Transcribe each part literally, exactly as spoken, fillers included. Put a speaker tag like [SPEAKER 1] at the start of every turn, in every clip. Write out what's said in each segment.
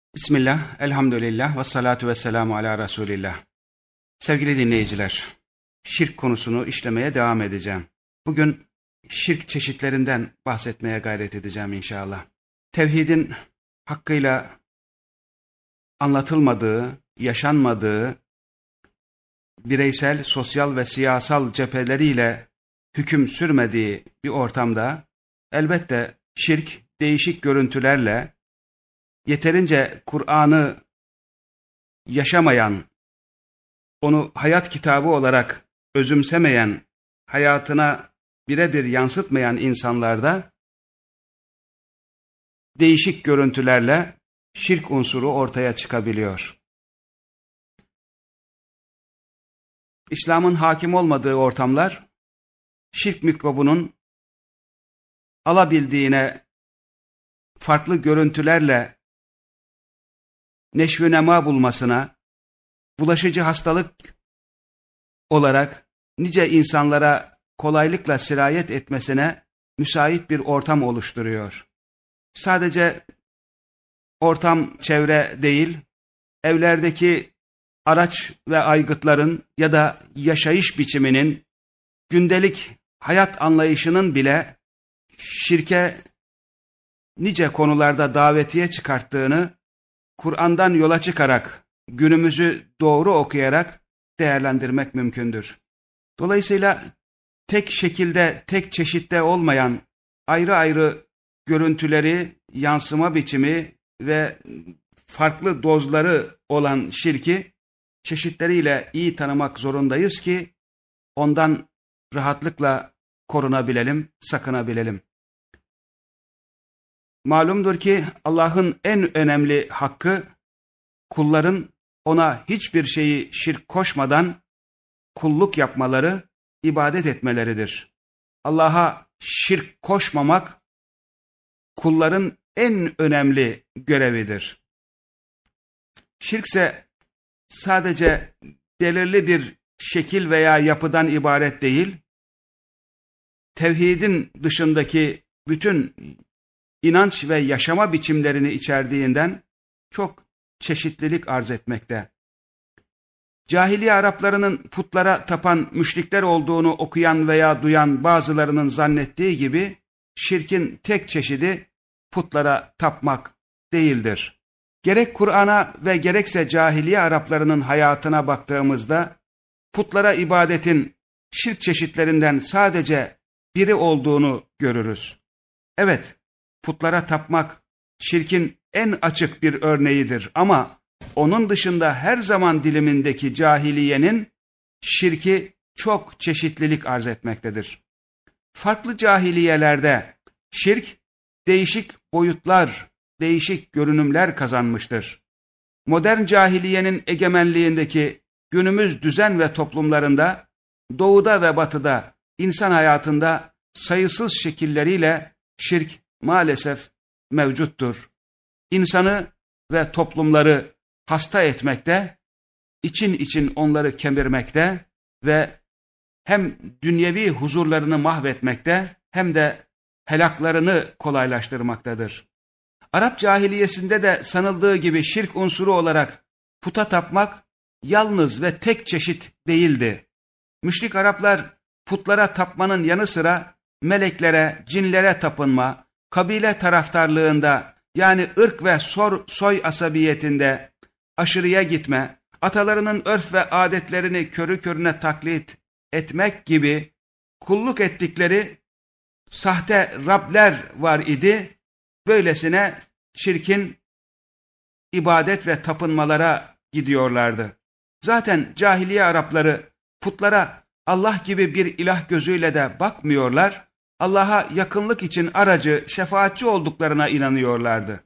[SPEAKER 1] Bismillah, elhamdülillah ve salatu ve selamu ala Resulillah. Sevgili dinleyiciler, şirk konusunu işlemeye devam edeceğim. Bugün şirk çeşitlerinden bahsetmeye gayret edeceğim inşallah. Tevhidin hakkıyla anlatılmadığı, yaşanmadığı, bireysel, sosyal ve siyasal cepheleriyle hüküm sürmediği bir ortamda elbette şirk değişik görüntülerle yeterince Kur'an'ı yaşamayan, onu hayat kitabı olarak özümsemeyen, hayatına birebir yansıtmayan insanlarda değişik görüntülerle şirk unsuru ortaya çıkabiliyor. İslam'ın hakim olmadığı ortamlar, şirk mikrobunun alabildiğine farklı görüntülerle neşv-ü nema bulmasına, bulaşıcı hastalık olarak nice insanlara kolaylıkla sirayet etmesine müsait bir ortam oluşturuyor. Sadece ortam, çevre değil, evlerdeki araç ve aygıtların ya da yaşayış biçiminin, gündelik hayat anlayışının bile şirke nice konularda davetiye çıkarttığını Kur'an'dan yola çıkarak, günümüzü doğru okuyarak değerlendirmek mümkündür. Dolayısıyla tek şekilde, tek çeşitte olmayan, ayrı ayrı görüntüleri, yansıma biçimi ve farklı dozları olan şirki çeşitleriyle iyi tanımak zorundayız ki ondan rahatlıkla korunabilelim, sakınabilelim. Malumdur ki Allah'ın en önemli hakkı, kulların ona hiçbir şeyi şirk koşmadan kulluk yapmaları, ibadet etmeleridir. Allah'a şirk koşmamak, kulların en önemli görevidir. Şirkse sadece belirli bir şekil veya yapıdan ibaret değil, tevhidin dışındaki bütün inanç ve yaşama biçimlerini içerdiğinden çok çeşitlilik arz etmekte. Cahiliye Araplarının putlara tapan müşrikler olduğunu okuyan veya duyan bazılarının zannettiği gibi, şirkin tek çeşidi putlara tapmak değildir. Gerek Kur'an'a ve gerekse cahiliye Araplarının hayatına baktığımızda, putlara ibadetin şirk çeşitlerinden sadece biri olduğunu görürüz. Evet, putlara tapmak şirkin en açık bir örneğidir ama onun dışında her zaman dilimindeki cahiliyenin şirki çok çeşitlilik arz etmektedir. Farklı cahiliyelerde şirk değişik boyutlar, değişik görünümler kazanmıştır. Modern cahiliyenin egemenliğindeki günümüz düzen ve toplumlarında, doğuda ve batıda, insan hayatında sayısız şekilleriyle şirk maalesef mevcuttur. İnsanı ve toplumları hasta etmekte, için için onları kemirmekte ve hem dünyevi huzurlarını mahvetmekte hem de helaklarını kolaylaştırmaktadır. Arap cahiliyesinde de sanıldığı gibi şirk unsuru olarak puta tapmak yalnız ve tek çeşit değildi. Müşrik Araplar putlara tapmanın yanı sıra meleklere, cinlere tapınma, kabile taraftarlığında yani ırk ve sor, soy asabiyetinde aşırıya gitme, atalarının örf ve adetlerini körü körüne taklit etmek gibi kulluk ettikleri sahte Rabler var idi. Böylesine çirkin ibadet ve tapınmalara gidiyorlardı. Zaten cahiliye Arapları putlara Allah gibi bir ilah gözüyle de bakmıyorlar, Allah'a yakınlık için aracı, şefaatçi olduklarına inanıyorlardı.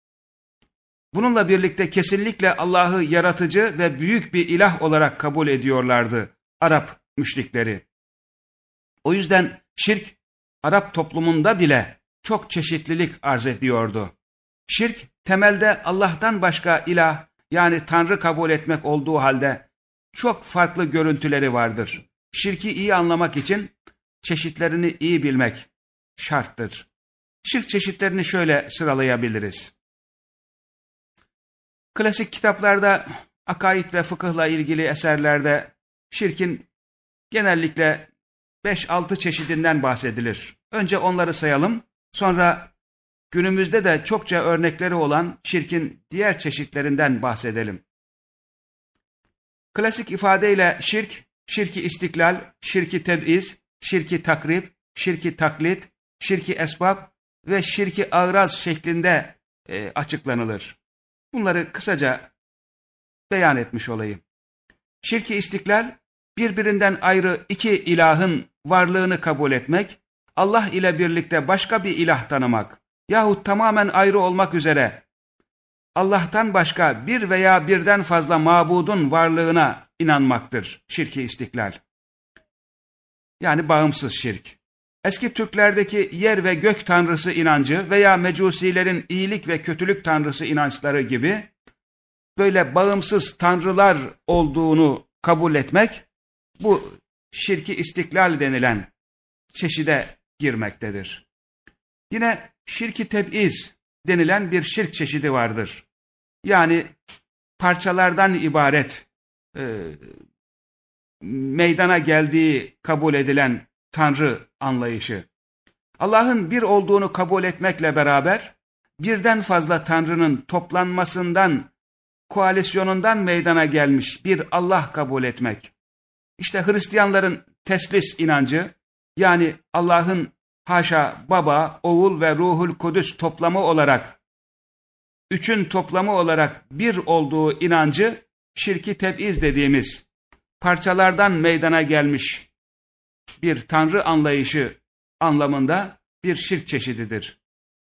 [SPEAKER 1] Bununla birlikte kesinlikle Allah'ı yaratıcı ve büyük bir ilah olarak kabul ediyorlardı Arap müşrikleri. O yüzden şirk Arap toplumunda bile çok çeşitlilik arz ediyordu. Şirk temelde Allah'tan başka ilah yani Tanrı kabul etmek olduğu halde çok farklı görüntüleri vardır. Şirki iyi anlamak için çeşitlerini iyi bilmek şarttır. Şirk çeşitlerini şöyle sıralayabiliriz. Klasik kitaplarda, akaid ve fıkıhla ilgili eserlerde şirkin genellikle beş altı çeşidinden bahsedilir. Önce onları sayalım, sonra günümüzde de çokça örnekleri olan şirkin diğer çeşitlerinden bahsedelim. Klasik ifadeyle şirk, şirki istiklal, şirki teb'iz, şirki takrib, şirki taklit, şirki esbab ve şirki ağraz şeklinde e, açıklanılır. Bunları kısaca beyan etmiş olayım. Şirki istiklal, birbirinden ayrı iki ilahın varlığını kabul etmek, Allah ile birlikte başka bir ilah tanımak yahut tamamen ayrı olmak üzere Allah'tan başka bir veya birden fazla mabudun varlığına inanmaktır şirki istiklal. Yani bağımsız şirk. Eski Türklerdeki yer ve gök tanrısı inancı veya mecusilerin iyilik ve kötülük tanrısı inançları gibi böyle bağımsız tanrılar olduğunu kabul etmek, bu şirki istiklal denilen çeşide girmektedir. Yine şirki teb'iz denilen bir şirk çeşidi vardır. Yani parçalardan ibaret e, meydana geldiği kabul edilen tanrı anlayışı. Allah'ın bir olduğunu kabul etmekle beraber birden fazla tanrının toplanmasından, koalisyonundan meydana gelmiş bir Allah kabul etmek. İşte Hristiyanların teslis inancı, yani Allah'ın haşa Baba, Oğul ve Ruhul Kudüs toplamı olarak, üçün toplamı olarak bir olduğu inancı şirki teb'iz dediğimiz parçalardan meydana gelmiş bir tanrı anlayışı anlamında bir şirk çeşididir.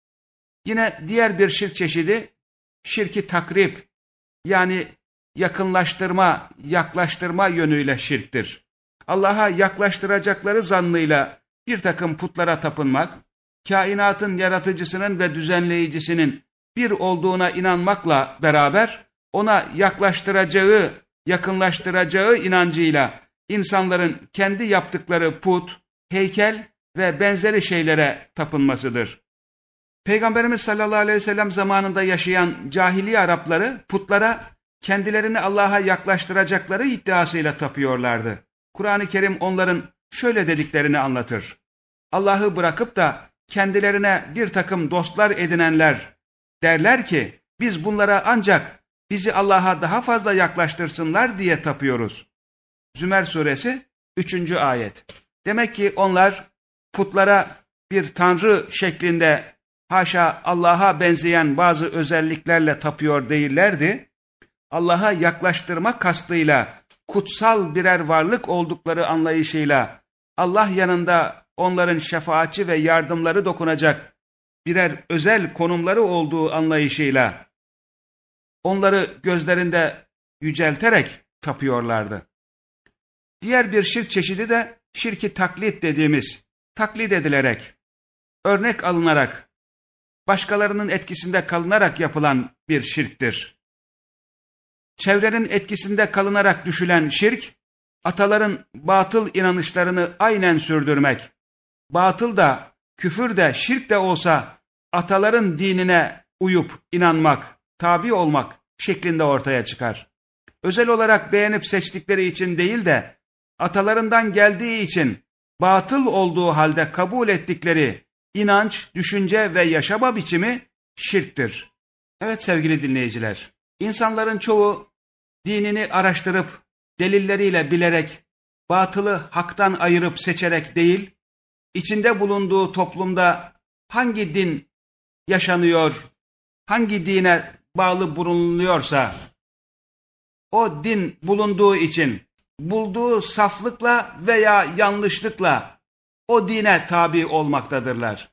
[SPEAKER 1] Yine diğer bir şirk çeşidi şirki takrib, yani yakınlaştırma, yaklaştırma yönüyle şirktir. Allah'a yaklaştıracakları zannıyla bir takım putlara tapınmak, kainatın yaratıcısının ve düzenleyicisinin bir olduğuna inanmakla beraber ona yaklaştıracağı, yakınlaştıracağı inancıyla insanların kendi yaptıkları put, heykel ve benzeri şeylere tapınmasıdır. Peygamberimiz sallallahu aleyhi ve sellem zamanında yaşayan cahiliye Arapları putlara kendilerini Allah'a yaklaştıracakları iddiasıyla tapıyorlardı. Kur'an-ı Kerim onların şöyle dediklerini anlatır. Allah'ı bırakıp da kendilerine bir takım dostlar edinenler derler ki biz bunlara ancak bizi Allah'a daha fazla yaklaştırsınlar diye tapıyoruz. Zümer suresi üçüncü ayet. Demek ki onlar putlara bir tanrı şeklinde haşa Allah'a benzeyen bazı özelliklerle tapıyor değillerdi. Allah'a yaklaştırma kastıyla kutsal birer varlık oldukları anlayışıyla Allah yanında onların şefaatçi ve yardımları dokunacak birer özel konumları olduğu anlayışıyla onları gözlerinde yücelterek tapıyorlardı. Diğer bir şirk çeşidi de şirki taklit dediğimiz, taklit edilerek, örnek alınarak, başkalarının etkisinde kalınarak yapılan bir şirktir. Çevrenin etkisinde kalınarak düşülen şirk, ataların batıl inanışlarını aynen sürdürmek, batıl da, küfür de, şirk de olsa ataların dinine uyup inanmak, tabi olmak şeklinde ortaya çıkar. Özel olarak beğenip seçtikleri için değil de atalarından geldiği için batıl olduğu halde kabul ettikleri inanç, düşünce ve yaşama biçimi şirktir. Evet sevgili dinleyiciler, insanların çoğu dinini araştırıp delilleriyle bilerek, batılı haktan ayırıp seçerek değil, içinde bulunduğu toplumda hangi din yaşanıyor, hangi dine bağlı bulunuyorsa, o din bulunduğu için bulduğu saflıkla veya yanlışlıkla o dine tabi olmaktadırlar.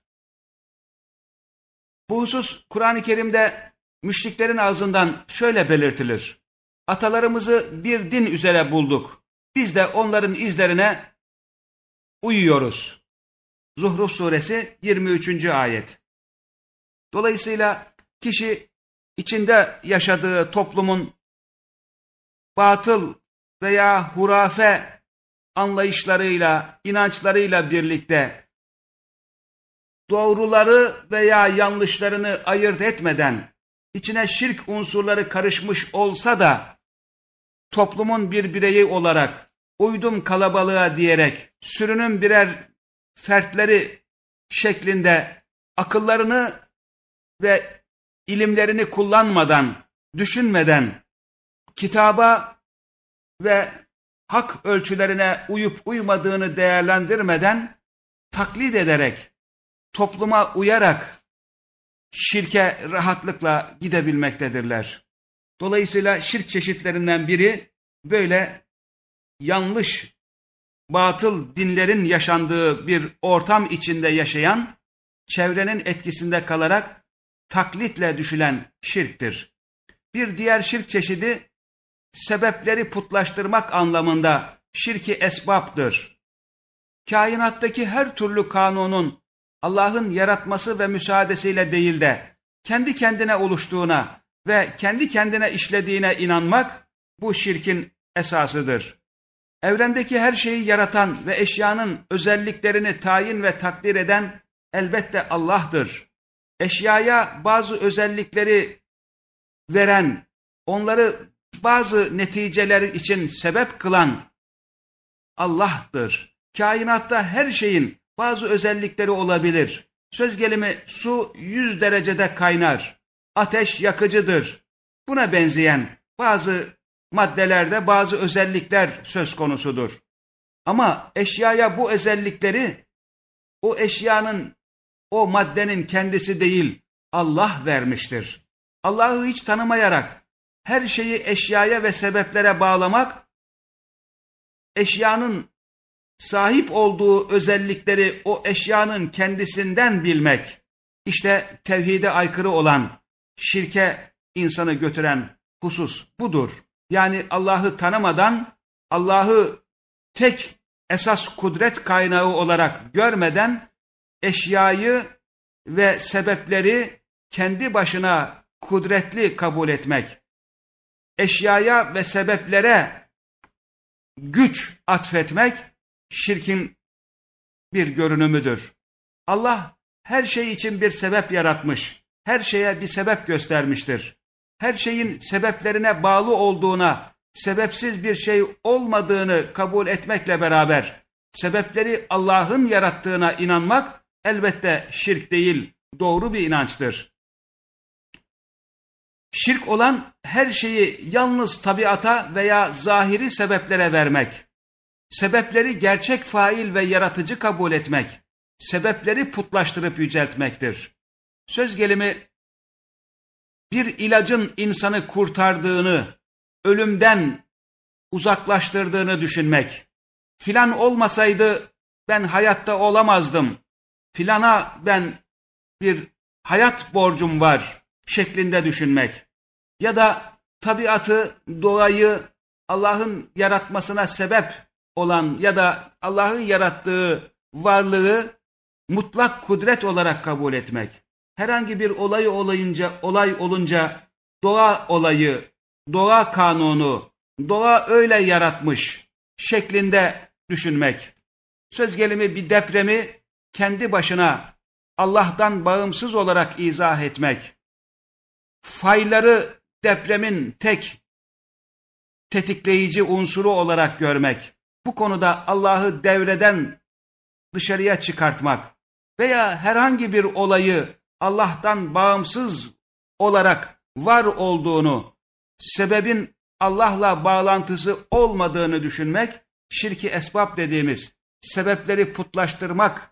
[SPEAKER 1] Bu husus Kur'an-ı Kerim'de müşriklerin ağzından şöyle belirtilir. Atalarımızı bir din üzere bulduk. Biz de onların izlerine uyuyoruz. Zuhruf suresi yirmi üçüncü ayet. Dolayısıyla kişi içinde yaşadığı toplumun batıl veya hurafe anlayışlarıyla, inançlarıyla birlikte doğruları veya yanlışlarını ayırt etmeden içine şirk unsurları karışmış olsa da toplumun bir bireyi olarak uydum kalabalığa diyerek sürünün birer fertleri şeklinde akıllarını ve ilimlerini kullanmadan, düşünmeden kitaba ve hak ölçülerine uyup uymadığını değerlendirmeden taklit ederek, topluma uyarak şirke rahatlıkla gidebilmektedirler. Dolayısıyla şirk çeşitlerinden biri böyle yanlış, batıl dinlerin yaşandığı bir ortam içinde yaşayan, çevrenin etkisinde kalarak taklitle düşülen şirktir. Bir diğer şirk çeşidi sebepleri putlaştırmak anlamında şirki esbaptır. Kainattaki her türlü kanunun Allah'ın yaratması ve müsaadesiyle değil de kendi kendine oluştuğuna ve kendi kendine işlediğine inanmak bu şirkin esasıdır. Evrendeki her şeyi yaratan ve eşyanın özelliklerini tayin ve takdir eden elbette Allah'tır. Eşyaya bazı özellikleri veren, onları bazı neticeler için sebep kılan Allah'tır. Kainatta her şeyin bazı özellikleri olabilir. Söz gelimi su yüz derecede kaynar, ateş yakıcıdır. Buna benzeyen bazı maddelerde bazı özellikler söz konusudur. Ama eşyaya bu özellikleri o eşyanın, o maddenin kendisi değil, Allah vermiştir. Allah'ı hiç tanımayarak her şeyi eşyaya ve sebeplere bağlamak, eşyanın sahip olduğu özellikleri o eşyanın kendisinden bilmek, işte tevhide aykırı olan, şirke insanı götüren husus budur. Yani Allah'ı tanımadan, Allah'ı tek esas kudret kaynağı olarak görmeden, eşyayı ve sebepleri kendi başına kudretli kabul etmek, eşyaya ve sebeplere güç atfetmek, şirkin bir görünümüdür. Allah her şey için bir sebep yaratmış, her şeye bir sebep göstermiştir. Her şeyin sebeplerine bağlı olduğuna, sebepsiz bir şey olmadığını kabul etmekle beraber, sebepleri Allah'ın yarattığına inanmak elbette şirk değil, doğru bir inançtır. Şirk olan her şeyi yalnız tabiata veya zahiri sebeplere vermek, sebepleri gerçek fail ve yaratıcı kabul etmek, sebepleri putlaştırıp yüceltmektir. Söz gelimi bir ilacın insanı kurtardığını, ölümden uzaklaştırdığını düşünmek, filan olmasaydı ben hayatta olamazdım, filana ben bir hayat borcum var şeklinde düşünmek ya da tabiatı, doğayı Allah'ın yaratmasına sebep olan ya da Allah'ın yarattığı varlığı mutlak kudret olarak kabul etmek. Herhangi bir olay olayınca, olay olunca doğa olayı, doğa kanunu, doğa öyle yaratmış şeklinde düşünmek. Söz gelimi bir depremi kendi başına Allah'tan bağımsız olarak izah etmek. Fayları depremin tek tetikleyici unsuru olarak görmek. Bu konuda Allah'ı devreden dışarıya çıkartmak veya herhangi bir olayı Allah'tan bağımsız olarak var olduğunu, sebebin Allah'la bağlantısı olmadığını düşünmek, şirki esbab dediğimiz sebepleri putlaştırmak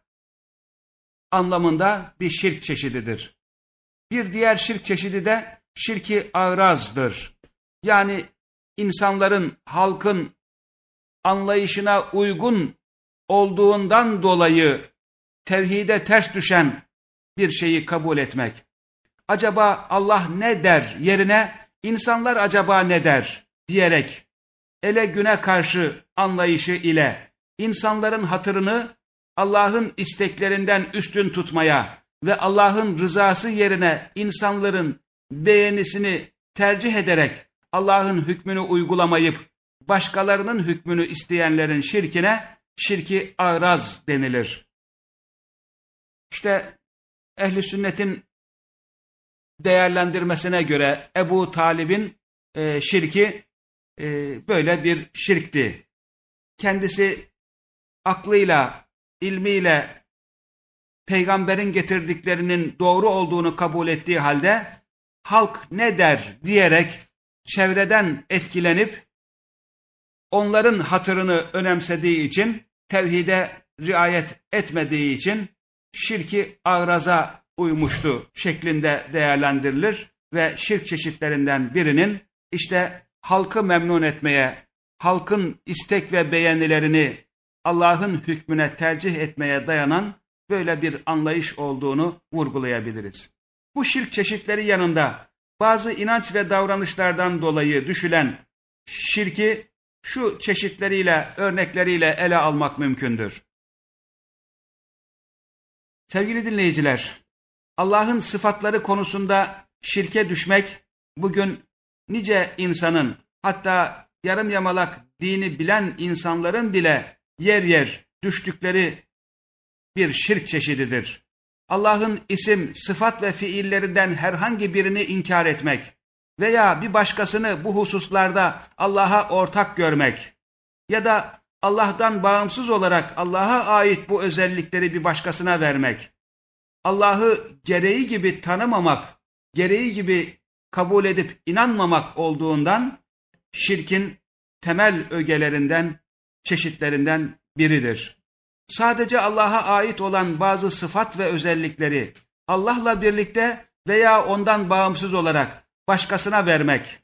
[SPEAKER 1] anlamında bir şirk çeşididir. Bir diğer şirk çeşidi de şirki ağrazdır. Yani insanların, halkın anlayışına uygun olduğundan dolayı tevhide ters düşen bir şeyi kabul etmek. Acaba Allah ne der yerine insanlar acaba ne der diyerek ele güne karşı anlayışı ile insanların hatırını Allah'ın isteklerinden üstün tutmaya ve Allah'ın rızası yerine insanların beğenisini tercih ederek Allah'ın hükmünü uygulamayıp başkalarının hükmünü isteyenlerin şirkine şirki ağraz denilir. İşte ehl-i sünnetin değerlendirmesine göre Ebu Talib'in e, şirki e, böyle bir şirkti. Kendisi aklıyla, ilmiyle peygamberin getirdiklerinin doğru olduğunu kabul ettiği halde halk ne der diyerek çevreden etkilenip onların hatırını önemsediği için, tevhide riayet etmediği için şirki ağraza uymuştu şeklinde değerlendirilir ve şirk çeşitlerinden birinin işte halkı memnun etmeye, halkın istek ve beğenilerini Allah'ın hükmüne tercih etmeye dayanan böyle bir anlayış olduğunu vurgulayabiliriz. Bu şirk çeşitleri yanında bazı inanç ve davranışlardan dolayı düşülen şirki şu çeşitleriyle, örnekleriyle ele almak mümkündür. Sevgili dinleyiciler, Allah'ın sıfatları konusunda şirke düşmek bugün nice insanın, hatta yarım yamalak dini bilen insanların bile yer yer düştükleri bir şirk çeşididir. Allah'ın isim, sıfat ve fiillerinden herhangi birini inkar etmek veya bir başkasını bu hususlarda Allah'a ortak görmek ya da Allah'tan bağımsız olarak Allah'a ait bu özellikleri bir başkasına vermek, Allah'ı gereği gibi tanımamak, gereği gibi kabul edip inanmamak olduğundan şirkin temel ögelerinden, çeşitlerinden biridir. Sadece Allah'a ait olan bazı sıfat ve özellikleri Allah'la birlikte veya ondan bağımsız olarak başkasına vermek,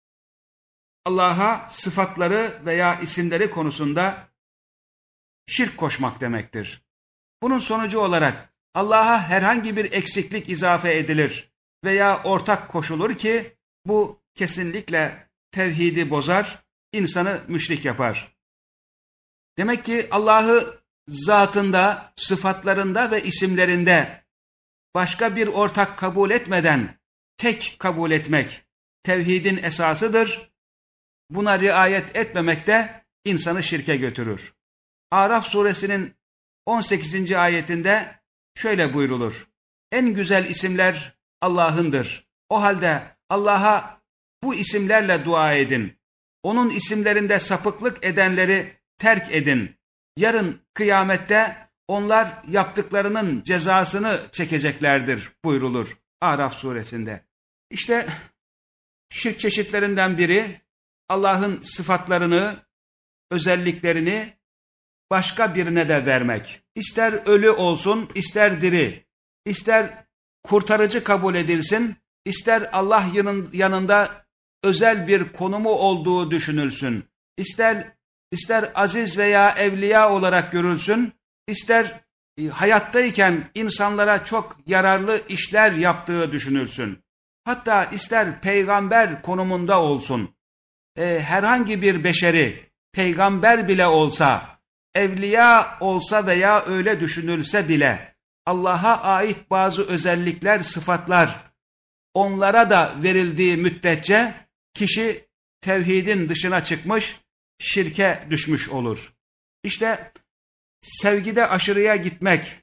[SPEAKER 1] Allah'a sıfatları veya isimleri konusunda şirk koşmak demektir. Bunun sonucu olarak Allah'a herhangi bir eksiklik izafe edilir veya ortak koşulur ki bu kesinlikle tevhidi bozar, insanı müşrik yapar. Demek ki Allah'ı zatında, sıfatlarında ve isimlerinde başka bir ortak kabul etmeden tek kabul etmek tevhidin esasıdır. Buna riayet etmemek de insanı şirke götürür. Araf suresinin on sekizinci ayetinde şöyle buyrulur: En güzel isimler Allah'ındır. O halde Allah'a bu isimlerle dua edin. Onun isimlerinde sapıklık edenleri terk edin. Yarın kıyamette onlar yaptıklarının cezasını çekeceklerdir buyrulur Araf suresinde. İşte şirk çeşitlerinden biri Allah'ın sıfatlarını, özelliklerini başka birine de vermek. İster ölü olsun, ister diri, ister kurtarıcı kabul edilsin, ister Allah yanında özel bir konumu olduğu düşünülsün, ister ister aziz veya evliya olarak görülsün, ister hayattayken insanlara çok yararlı işler yaptığı düşünülsün. Hatta ister peygamber konumunda olsun, e, herhangi bir beşeri, peygamber bile olsa, evliya olsa veya öyle düşünülse bile, Allah'a ait bazı özellikler, sıfatlar, onlara da verildiği müddetçe kişi tevhidin dışına çıkmış, şirke düşmüş olur. İşte sevgide aşırıya gitmek,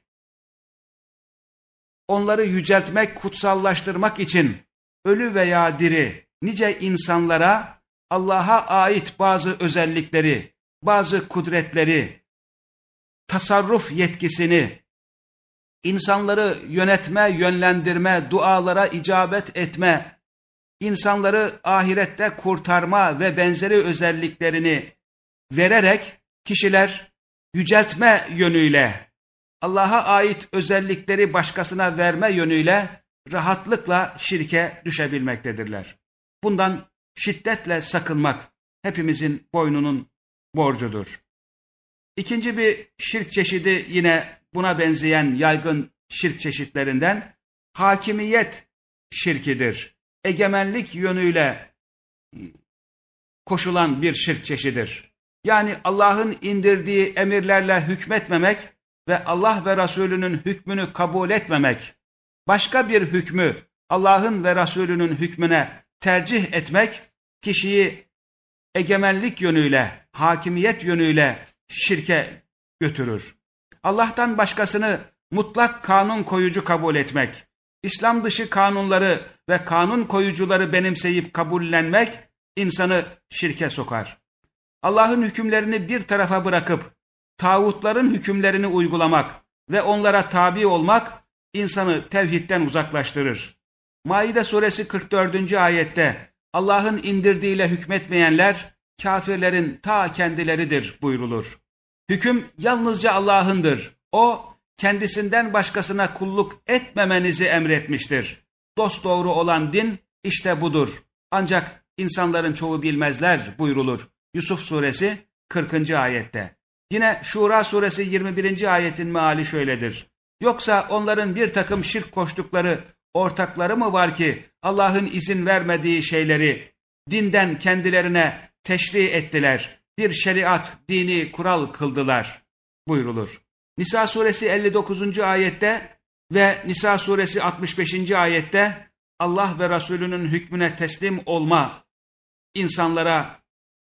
[SPEAKER 1] onları yüceltmek, kutsallaştırmak için ölü veya diri nice insanlara Allah'a ait bazı özellikleri, bazı kudretleri, tasarruf yetkisini, insanları yönetme, yönlendirme, dualara icabet etme, insanları ahirette kurtarma ve benzeri özelliklerini vererek kişiler yüceltme yönüyle, Allah'a ait özellikleri başkasına verme yönüyle rahatlıkla şirke düşebilmektedirler. Bundan şiddetle sakınmak hepimizin boynunun borcudur. İkinci bir şirk çeşidi yine buna benzeyen yaygın şirk çeşitlerinden hakimiyet şirkidir. Egemenlik yönüyle koşulan bir şirk çeşididir. Yani Allah'ın indirdiği emirlerle hükmetmemek ve Allah ve Resulünün hükmünü kabul etmemek, başka bir hükmü Allah'ın ve Resulünün hükmüne tercih etmek, kişiyi egemenlik yönüyle, hakimiyet yönüyle şirke götürür. Allah'tan başkasını mutlak kanun koyucu kabul etmek, İslam dışı kanunları ve kanun koyucuları benimseyip kabullenmek insanı şirke sokar. Allah'ın hükümlerini bir tarafa bırakıp tağutların hükümlerini uygulamak ve onlara tabi olmak insanı tevhidden uzaklaştırır. Maide suresi kırk dördüncü ayette Allah'ın indirdiğiyle hükmetmeyenler kafirlerin ta kendileridir buyrulur. Hüküm yalnızca Allah'ındır. O kendisinden başkasına kulluk etmemenizi emretmiştir. Dosdoğru olan din işte budur. Ancak insanların çoğu bilmezler buyrulur. Yusuf suresi kırkıncı ayette. Yine Şura suresi yirmi birinci ayetin meali şöyledir. Yoksa onların bir takım şirk koştukları ortakları mı var ki Allah'ın izin vermediği şeyleri dinden kendilerine teşri ettiler, bir şeriat, dini kural kıldılar buyrulur. Nisa suresi elli dokuzuncu ayette ve Nisa suresi altmış beşinci ayette Allah ve Resulünün hükmüne teslim olma insanlara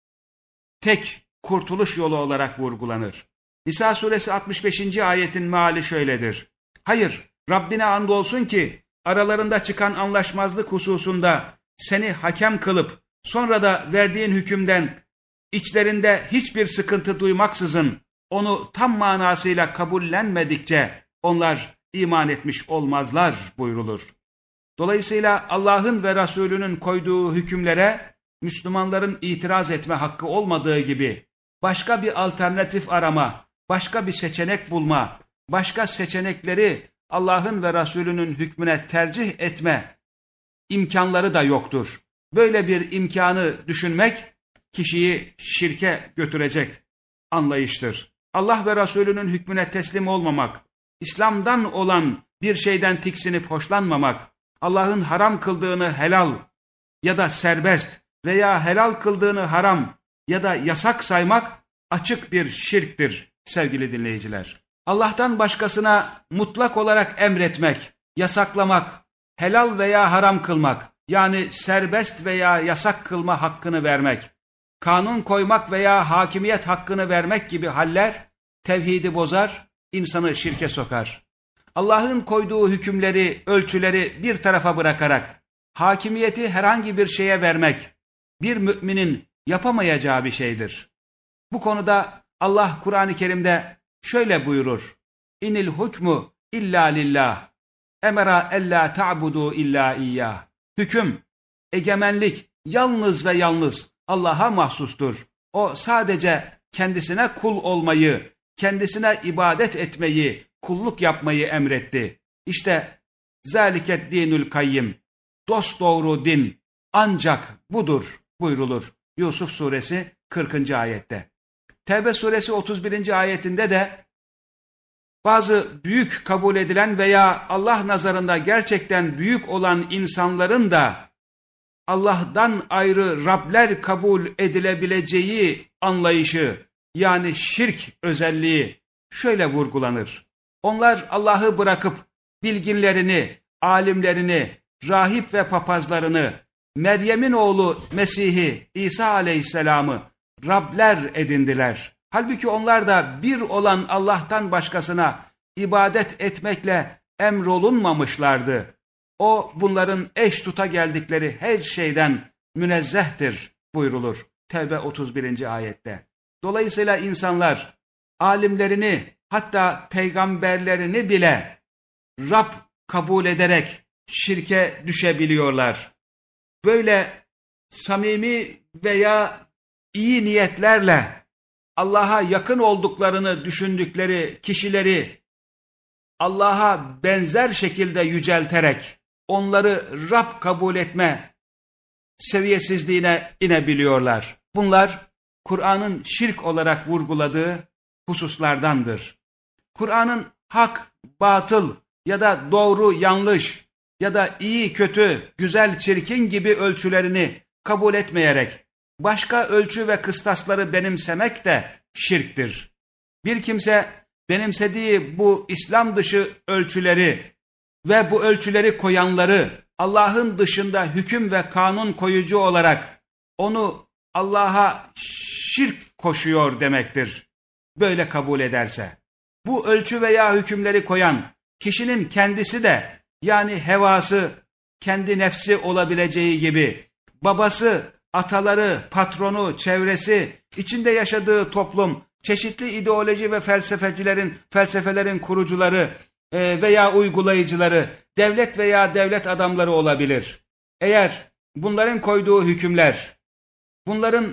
[SPEAKER 1] tek kurtuluş yolu olarak vurgulanır. Nisa suresi altmış beşinci ayetin meali şöyledir. Hayır, Rabbine andolsun ki aralarında çıkan anlaşmazlık hususunda seni hakem kılıp sonra da verdiğin hükümden içlerinde hiçbir sıkıntı duymaksızın onu tam manasıyla kabullenmedikçe onlar iman etmiş olmazlar buyrulur. Dolayısıyla Allah'ın ve Resulünün koyduğu hükümlere Müslümanların itiraz etme hakkı olmadığı gibi başka bir alternatif arama, başka bir seçenek bulma, başka seçenekleri Allah'ın ve Resulünün hükmüne tercih etme imkanları da yoktur. Böyle bir imkanı düşünmek kişiyi şirke götürecek anlayıştır. Allah ve Resulünün hükmüne teslim olmamak, İslam'dan olan bir şeyden tiksinip hoşlanmamak, Allah'ın haram kıldığını helal ya da serbest veya helal kıldığını haram ya da yasak saymak açık bir şirktir sevgili dinleyiciler. Allah'tan başkasına mutlak olarak emretmek, yasaklamak, helal veya haram kılmak, yani serbest veya yasak kılma hakkını vermek, kanun koymak veya hakimiyet hakkını vermek gibi haller tevhidi bozar, insanı şirke sokar. Allah'ın koyduğu hükümleri, ölçüleri bir tarafa bırakarak hakimiyeti herhangi bir şeye vermek bir müminin yapamayacağı bir şeydir. Bu konuda Allah Kur'an-ı Kerim'de şöyle buyurur. İnil hukmu illa lillah. Emera ella ta'budu illa iyyah. Hüküm, egemenlik yalnız ve yalnız Allah'a mahsustur. O sadece kendisine kul olmayı, kendisine ibadet etmeyi, kulluk yapmayı emretti. İşte zâliket dinül kayyim. Dosdoğru din ancak budur buyrulur. Yusuf suresi kırkıncı ayette. Tevbe suresi otuz birinci ayetinde de bazı büyük kabul edilen veya Allah nazarında gerçekten büyük olan insanların da Allah'tan ayrı Rabler kabul edilebileceği anlayışı, yani şirk özelliği şöyle vurgulanır. Onlar Allah'ı bırakıp bilginlerini, alimlerini, rahip ve papazlarını, Meryem'in oğlu Mesih'i, İsa aleyhisselamı Rabler edindiler. Halbuki onlar da bir olan Allah'tan başkasına ibadet etmekle emrolunmamışlardı. O bunların eş tuta geldikleri her şeyden münezzehtir buyrulur Tevbe otuz birinci ayette. Dolayısıyla insanlar alimlerini, hatta peygamberlerini bile Rab kabul ederek şirke düşebiliyorlar. Böyle samimi veya iyi niyetlerle Allah'a yakın olduklarını düşündükleri kişileri Allah'a benzer şekilde yücelterek onları Rab kabul etme seviyesizliğine inebiliyorlar. Bunlar Kur'an'ın şirk olarak vurguladığı hususlardandır. Kur'an'ın hak, batıl ya da doğru, yanlış ya da iyi, kötü, güzel, çirkin gibi ölçülerini kabul etmeyerek başka ölçü ve kıstasları benimsemek de şirktir. Bir kimse benimsediği bu İslam dışı ölçüleri ve bu ölçüleri koyanları Allah'ın dışında hüküm ve kanun koyucu olarak onu Allah'a şirk koşuyor demektir. Böyle kabul ederse. Bu ölçü veya hükümleri koyan kişinin kendisi de, yani hevası, kendi nefsi olabileceği gibi babası, ataları, patronu, çevresi, içinde yaşadığı toplum, çeşitli ideoloji ve felsefecilerin, felsefelerin kurucuları e, veya uygulayıcıları, devlet veya devlet adamları olabilir. Eğer bunların koyduğu hükümler, bunların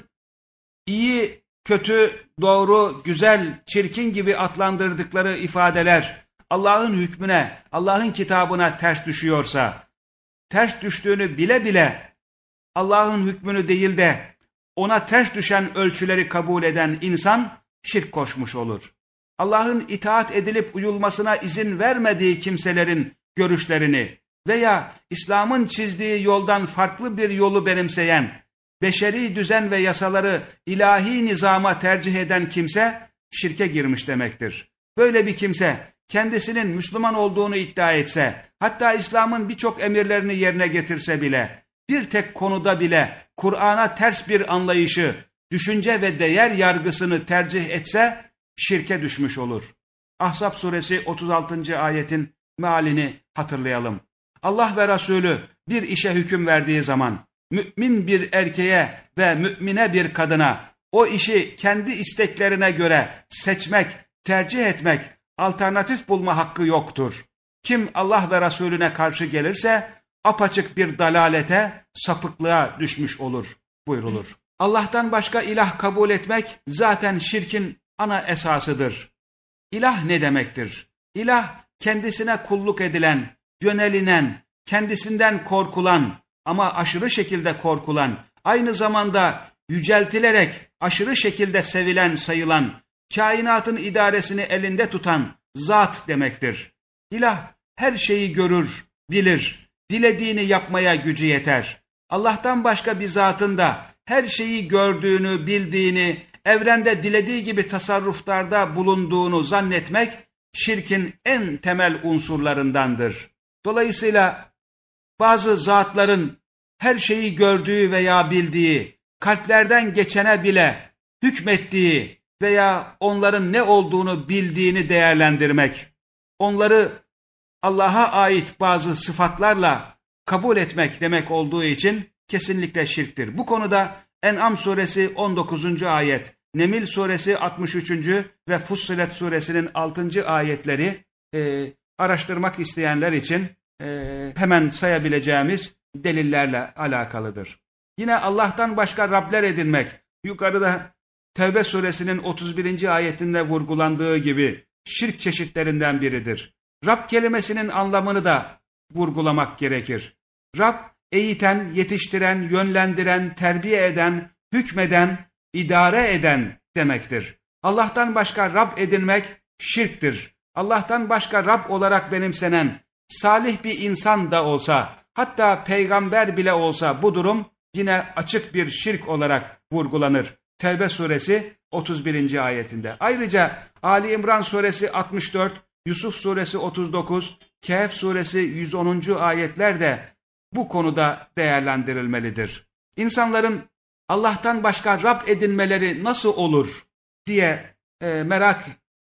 [SPEAKER 1] iyi, kötü, doğru, güzel, çirkin gibi adlandırdıkları ifadeler Allah'ın hükmüne, Allah'ın kitabına ters düşüyorsa, ters düştüğünü bile bile Allah'ın hükmünü değil de ona ters düşen ölçüleri kabul eden insan şirk koşmuş olur. Allah'ın itaat edilip uyulmasına izin vermediği kimselerin görüşlerini veya İslam'ın çizdiği yoldan farklı bir yolu benimseyen, beşeri düzen ve yasaları ilahi nizama tercih eden kimse şirke girmiş demektir. Böyle bir kimse kendisinin Müslüman olduğunu iddia etse, hatta İslam'ın birçok emirlerini yerine getirse bile, bir tek konuda bile Kur'an'a ters bir anlayışı, düşünce ve değer yargısını tercih etse şirke düşmüş olur. Ahzab suresi otuz altıncı ayetin mealini hatırlayalım. Allah ve Resulü bir işe hüküm verdiği zaman, mümin bir erkeğe ve mümine bir kadına o işi kendi isteklerine göre seçmek, tercih etmek, alternatif bulma hakkı yoktur. Kim Allah ve Resulüne karşı gelirse apaçık bir dalalete, sapıklığa düşmüş olur buyrulur. Allah'tan başka ilah kabul etmek zaten şirkin ana esasıdır. İlah ne demektir? İlah kendisine kulluk edilen, yönelinen, kendisinden korkulan ama aşırı şekilde korkulan, aynı zamanda yüceltilerek aşırı şekilde sevilen sayılan, kainatın idaresini elinde tutan zat demektir. İlah her şeyi görür, bilir, dilediğini yapmaya gücü yeter. Allah'tan başka bir zatın da her şeyi gördüğünü, bildiğini, evrende dilediği gibi tasarruflarda bulunduğunu zannetmek şirkin en temel unsurlarındandır. Dolayısıyla bazı zatların her şeyi gördüğü veya bildiği, kalplerden geçene bile hükmettiği veya onların ne olduğunu bildiğini değerlendirmek, onları Allah'a ait bazı sıfatlarla kabul etmek demek olduğu için kesinlikle şirktir. Bu konuda En'am suresi on dokuzuncu ayet, Nemil suresi altmış üçüncü ve Fussilet suresinin altıncı ayetleri e, araştırmak isteyenler için e, hemen sayabileceğimiz delillerle alakalıdır. Yine Allah'tan başka Rabler edinmek, yukarıda Tevbe suresinin otuz birinci ayetinde vurgulandığı gibi şirk çeşitlerinden biridir. Rab kelimesinin anlamını da vurgulamak gerekir. Rab, eğiten, yetiştiren, yönlendiren, terbiye eden, hükmeden, idare eden demektir. Allah'tan başka Rab edinmek şirktir. Allah'tan başka Rab olarak benimsenen salih bir insan da olsa, hatta peygamber bile olsa bu durum yine açık bir şirk olarak vurgulanır. Tevbe suresi otuz birinci ayetinde. Ayrıca Ali İmran suresi altmış dört, Yusuf suresi otuz dokuz, Kehf suresi yüz onuncu ayetler de bu konuda değerlendirilmelidir. İnsanların Allah'tan başka Rab edinmeleri nasıl olur diye e, merak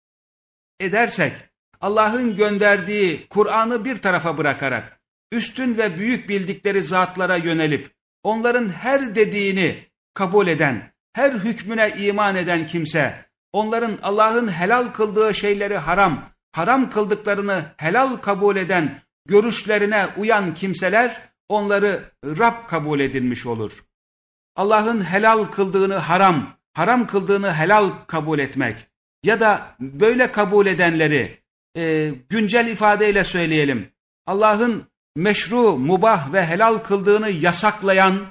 [SPEAKER 1] edersek, Allah'ın gönderdiği Kur'an'ı bir tarafa bırakarak, üstün ve büyük bildikleri zatlara yönelip, onların her dediğini kabul eden, her hükmüne iman eden kimse, onların Allah'ın helal kıldığı şeyleri haram, haram kıldıklarını helal kabul eden görüşlerine uyan kimseler, onları Rab kabul edilmiş olur. Allah'ın helal kıldığını haram, haram kıldığını helal kabul etmek ya da böyle kabul edenleri e, güncel ifadeyle söyleyelim, Allah'ın meşru, mubah ve helal kıldığını yasaklayan,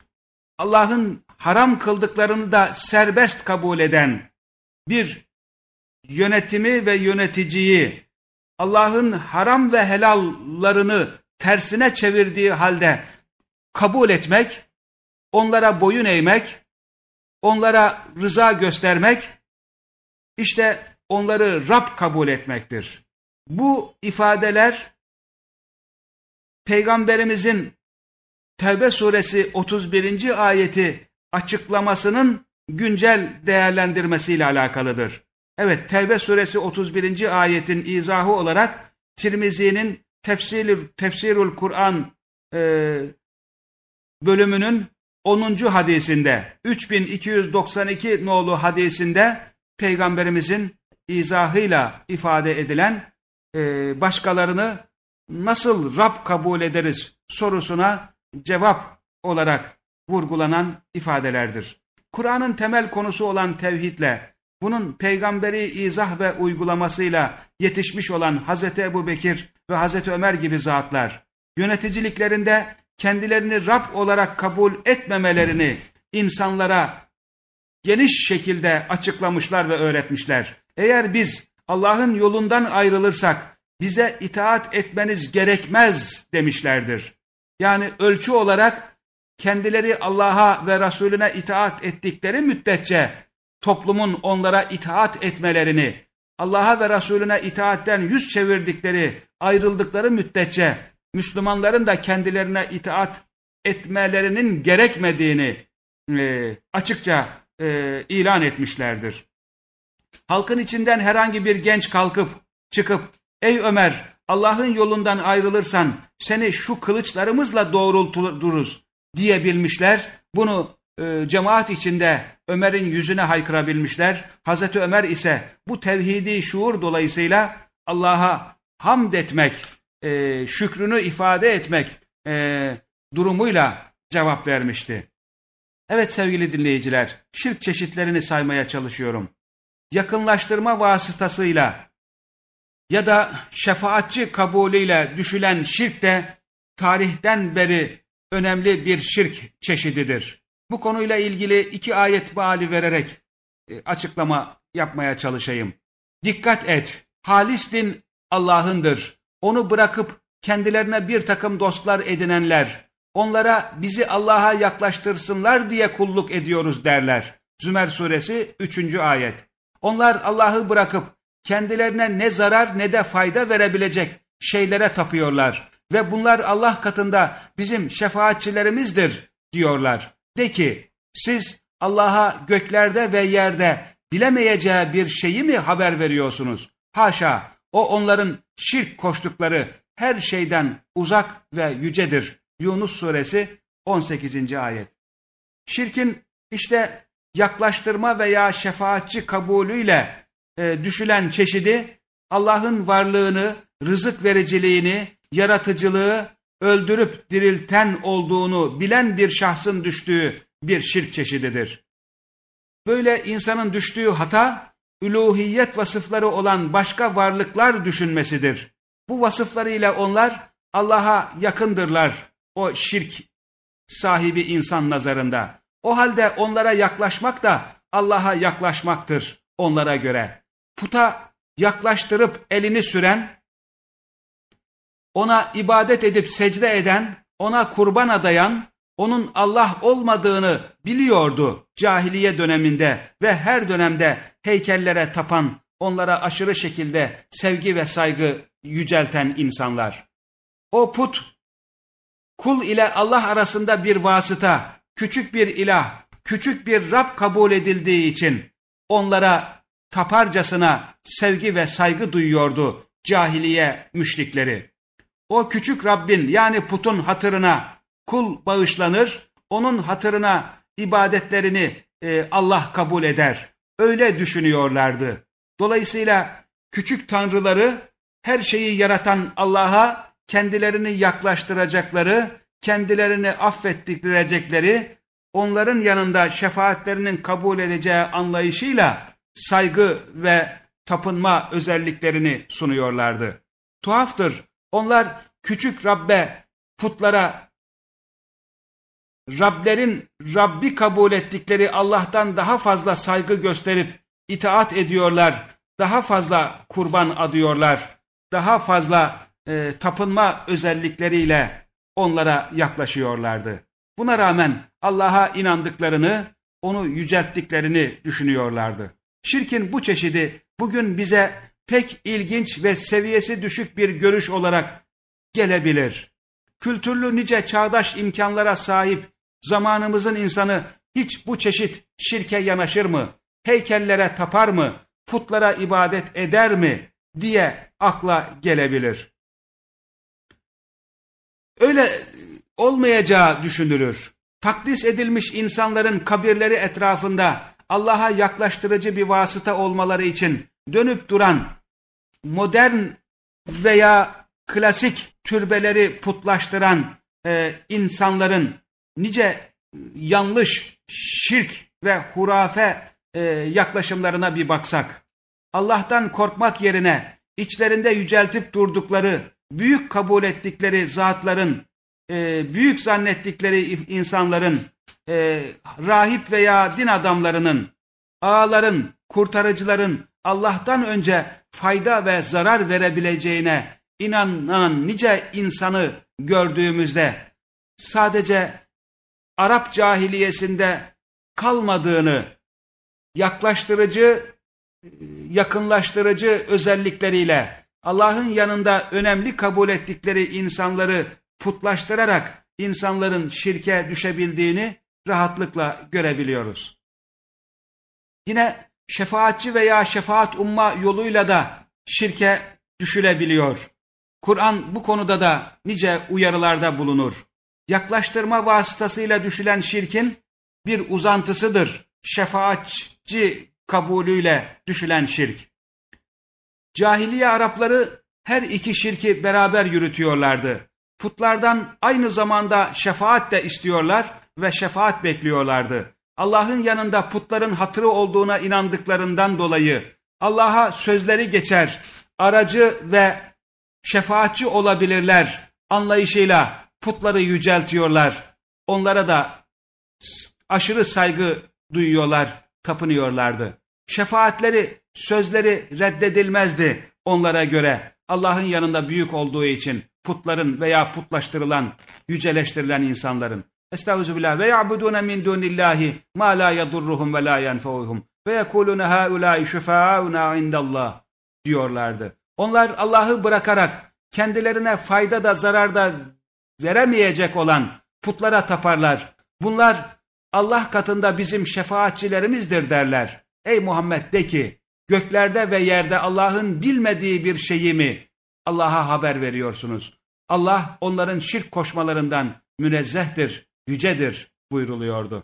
[SPEAKER 1] Allah'ın haram kıldıklarını da serbest kabul eden bir yönetimi ve yöneticiyi Allah'ın haram ve helallarını tersine çevirdiği halde kabul etmek, onlara boyun eğmek, onlara rıza göstermek, işte onları Rab kabul etmektir. Bu ifadeler Peygamberimizin Tevbe suresi otuz birinci ayeti açıklamasının güncel değerlendirmesiyle alakalıdır. Evet, Tevbe suresi otuz birinci ayetin izahı olarak Tirmizi'nin Tefsirül, Tefsirül Kur'an e, bölümünün onuncu hadisinde, üç bin iki yüz doksan iki nolu hadisinde Peygamberimizin izahıyla ifade edilen e, başkalarını nasıl Rab kabul ederiz sorusuna cevap olarak vurgulanan ifadelerdir. Kur'an'ın temel konusu olan tevhidle, bunun peygamberi izah ve uygulamasıyla yetişmiş olan Hazreti Ebubekir ve Hazreti Ömer gibi zatlar, yöneticiliklerinde kendilerini Rab olarak kabul etmemelerini insanlara geniş şekilde açıklamışlar ve öğretmişler. Eğer biz Allah'ın yolundan ayrılırsak bize itaat etmeniz gerekmez demişlerdir. Yani ölçü olarak kendileri Allah'a ve Resulüne itaat ettikleri müddetçe toplumun onlara itaat etmelerini, Allah'a ve Resulüne itaatten yüz çevirdikleri, ayrıldıkları müddetçe Müslümanların da kendilerine itaat etmelerinin gerekmediğini e, açıkça e, ilan etmişlerdir. Halkın içinden herhangi bir genç kalkıp çıkıp, ey Ömer, Allah'ın yolundan ayrılırsan seni şu kılıçlarımızla doğrulturuz diyebilmişler. Bunu e, cemaat içinde Ömer'in yüzüne haykırabilmişler. Hazreti Ömer ise bu tevhidi şuur dolayısıyla Allah'a hamd etmek, e, şükrünü ifade etmek e, durumuyla cevap vermişti. Evet sevgili dinleyiciler, şirk çeşitlerini saymaya çalışıyorum. Yakınlaştırma vasıtasıyla ya da şefaatçi kabulüyle düşülen şirk de tarihten beri önemli bir şirk çeşididir. Bu konuyla ilgili iki ayet meali vererek e, açıklama yapmaya çalışayım. Dikkat et, halis din Allah'ındır. Onu bırakıp kendilerine bir takım dostlar edinenler, onlara bizi Allah'a yaklaştırsınlar diye kulluk ediyoruz derler. Zümer suresi üçüncü ayet. Onlar Allah'ı bırakıp kendilerine ne zarar ne de fayda verebilecek şeylere tapıyorlar ve bunlar Allah katında bizim şefaatçilerimizdir diyorlar. De ki, siz Allah'a göklerde ve yerde bilemeyeceği bir şeyi mi haber veriyorsunuz? Haşa, o onların şirk koştukları her şeyden uzak ve yücedir. Yunus suresi on sekizinci ayet. Şirkin işte yaklaştırma veya şefaatçi kabulüyle e, düşülen çeşidi, Allah'ın varlığını, rızık vericiliğini, yaratıcılığı, öldürüp dirilten olduğunu bilen bir şahsın düştüğü bir şirk çeşididir. Böyle insanın düştüğü hata, üluhiyet vasıfları olan başka varlıklar düşünmesidir. Bu vasıflarıyla onlar Allah'a yakındırlar, o şirk sahibi insan nazarında. O halde onlara yaklaşmak da Allah'a yaklaşmaktır onlara göre. Puta yaklaştırıp elini süren, ona ibadet edip secde eden, ona kurban adayan, onun Allah olmadığını biliyordu cahiliye döneminde ve her dönemde heykellere tapan, onlara aşırı şekilde sevgi ve saygı yücelten insanlar. O put, kul ile Allah arasında bir vasıta, küçük bir ilah, küçük bir Rab kabul edildiği için onlara taparcasına sevgi ve saygı duyuyordu cahiliye müşrikleri. O küçük Rabbin yani putun hatırına kul bağışlanır, onun hatırına ibadetlerini e, Allah kabul eder. Öyle düşünüyorlardı. Dolayısıyla küçük tanrıları her şeyi yaratan Allah'a kendilerini yaklaştıracakları, kendilerini affettirecekleri, onların yanında şefaatlerinin kabul edeceği anlayışıyla saygı ve tapınma özelliklerini sunuyorlardı. Tuhaftır, onlar küçük Rabbe, putlara, Rablerin Rabbi kabul ettikleri Allah'tan daha fazla saygı gösterip itaat ediyorlar, daha fazla kurban adıyorlar, daha fazla e, tapınma özellikleriyle onlara yaklaşıyorlardı. Buna rağmen Allah'a inandıklarını, onu yücelttiklerini düşünüyorlardı. Şirkin bu çeşidi bugün bize pek ilginç ve seviyesi düşük bir görüş olarak gelebilir. Kültürlü nice çağdaş imkanlara sahip zamanımızın insanı hiç bu çeşit şirke yanaşır mı? Heykellere tapar mı? Putlara ibadet eder mi? Diye akla gelebilir. öyle olmayacağı düşünülür. Takdis edilmiş insanların kabirleri etrafında Allah'a yaklaştırıcı bir vasıta olmaları için dönüp duran modern veya klasik türbeleri putlaştıran e, insanların nice yanlış, şirk ve hurafe e, yaklaşımlarına bir baksak, Allah'tan korkmak yerine içlerinde yüceltip durdukları, büyük kabul ettikleri zatların, e, büyük zannettikleri insanların, e, rahip veya din adamlarının, ağaların, kurtarıcıların Allah'tan önce fayda ve zarar verebileceğine inanan nice insanı gördüğümüzde sadece Arap cahiliyesinde kalmadığını, yaklaştırıcı, yakınlaştırıcı özellikleriyle Allah'ın yanında önemli kabul ettikleri insanları putlaştırarak insanların şirke düşebildiğini rahatlıkla görebiliyoruz. Yine şefaatçi veya şefaat umma yoluyla da şirke düşülebiliyor. Kur'an bu konuda da nice uyarılarda bulunur. Yaklaştırma vasıtasıyla düşülen şirkin bir uzantısıdır şefaatçi kabulüyle düşülen şirk. Cahiliye Arapları her iki şirki beraber yürütüyorlardı. Putlardan aynı zamanda şefaat de istiyorlar ve şefaat bekliyorlardı. Allah'ın yanında putların hatırı olduğuna inandıklarından dolayı Allah'a sözleri geçer, aracı ve şefaatçi olabilirler anlayışıyla putları yüceltiyorlar. Onlara da aşırı saygı duyuyorlar, tapınıyorlardı. Şefaatleri, sözleri reddedilmezdi onlara göre. Allah'ın yanında büyük olduğu için putların veya putlaştırılan, yüceleştirilen insanların. Estağfirullah ve ya'budun min dunillahi ma la yadurruhum ve la yenfa'uhum ve yekulun haula'i şefa'una indallah diyorlardı. Onlar Allah'ı bırakarak kendilerine fayda da zarar da veremeyecek olan putlara taparlar. Bunlar Allah katında bizim şefaatçilerimizdir derler. Ey Muhammed de ki, göklerde ve yerde Allah'ın bilmediği bir şeyi mi Allah'a haber veriyorsunuz? Allah onların şirk koşmalarından münezzehtir, yücedir buyruluyordu.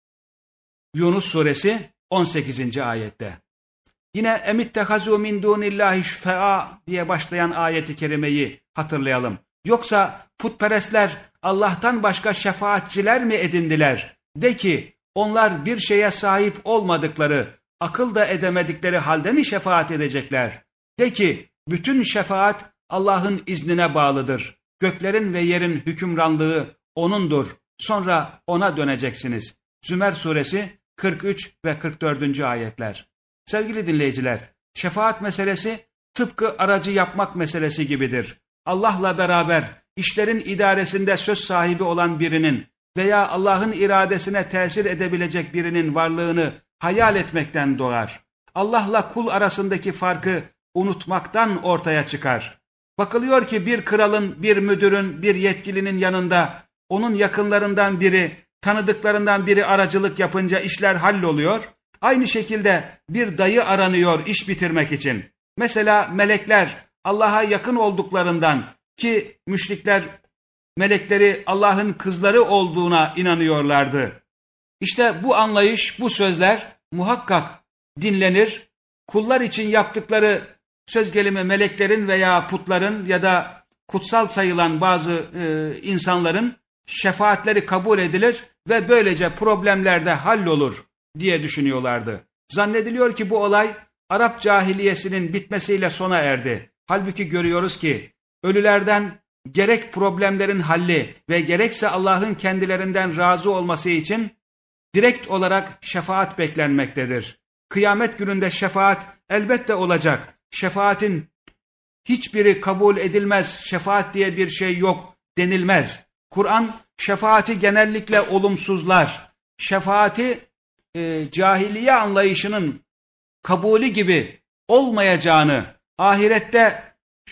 [SPEAKER 1] Yunus suresi on sekizinci ayette. Yine emittehazu min dunillahi şüfea diye başlayan ayeti kerimeyi hatırlayalım. Yoksa putperestler Allah'tan başka şefaatçiler mi edindiler? De ki onlar bir şeye sahip olmadıkları, akıl da edemedikleri halde mi şefaat edecekler? De ki bütün şefaat Allah'ın iznine bağlıdır. Göklerin ve yerin hükümranlığı O'nundur. Sonra O'na döneceksiniz. Zümer suresi kırk üç ve kırk dördüncü ayetler. Sevgili dinleyiciler, şefaat meselesi tıpkı aracı yapmak meselesi gibidir. Allah'la beraber işlerin idaresinde söz sahibi olan birinin veya Allah'ın iradesine tesir edebilecek birinin varlığını hayal etmekten doğar. Allah'la kul arasındaki farkı unutmaktan ortaya çıkar. Bakılıyor ki bir kralın, bir müdürün, bir yetkilinin yanında onun yakınlarından biri, tanıdıklarından biri aracılık yapınca işler halloluyor. Aynı şekilde bir dayı aranıyor iş bitirmek için. Mesela melekler Allah'a yakın olduklarından, ki müşrikler melekleri Allah'ın kızları olduğuna inanıyorlardı. İşte bu anlayış, bu sözler muhakkak dinlenir. Kullar için yaptıkları, söz gelimi meleklerin veya putların ya da kutsal sayılan bazı e, insanların şefaatleri kabul edilir ve böylece problemler de hallolur diye düşünüyorlardı. Zannediliyor ki bu olay Arap cahiliyesinin bitmesiyle sona erdi. Halbuki görüyoruz ki ölülerden gerek problemlerin halli ve gerekse Allah'ın kendilerinden razı olması için direkt olarak şefaat beklenmektedir. Kıyamet gününde şefaat elbette olacak. Şefaatin hiçbiri kabul edilmez, şefaat diye bir şey yok denilmez. Kur'an şefaati genellikle olumsuzlar. Şefaati e, cahiliye anlayışının kabulü gibi olmayacağını, ahirette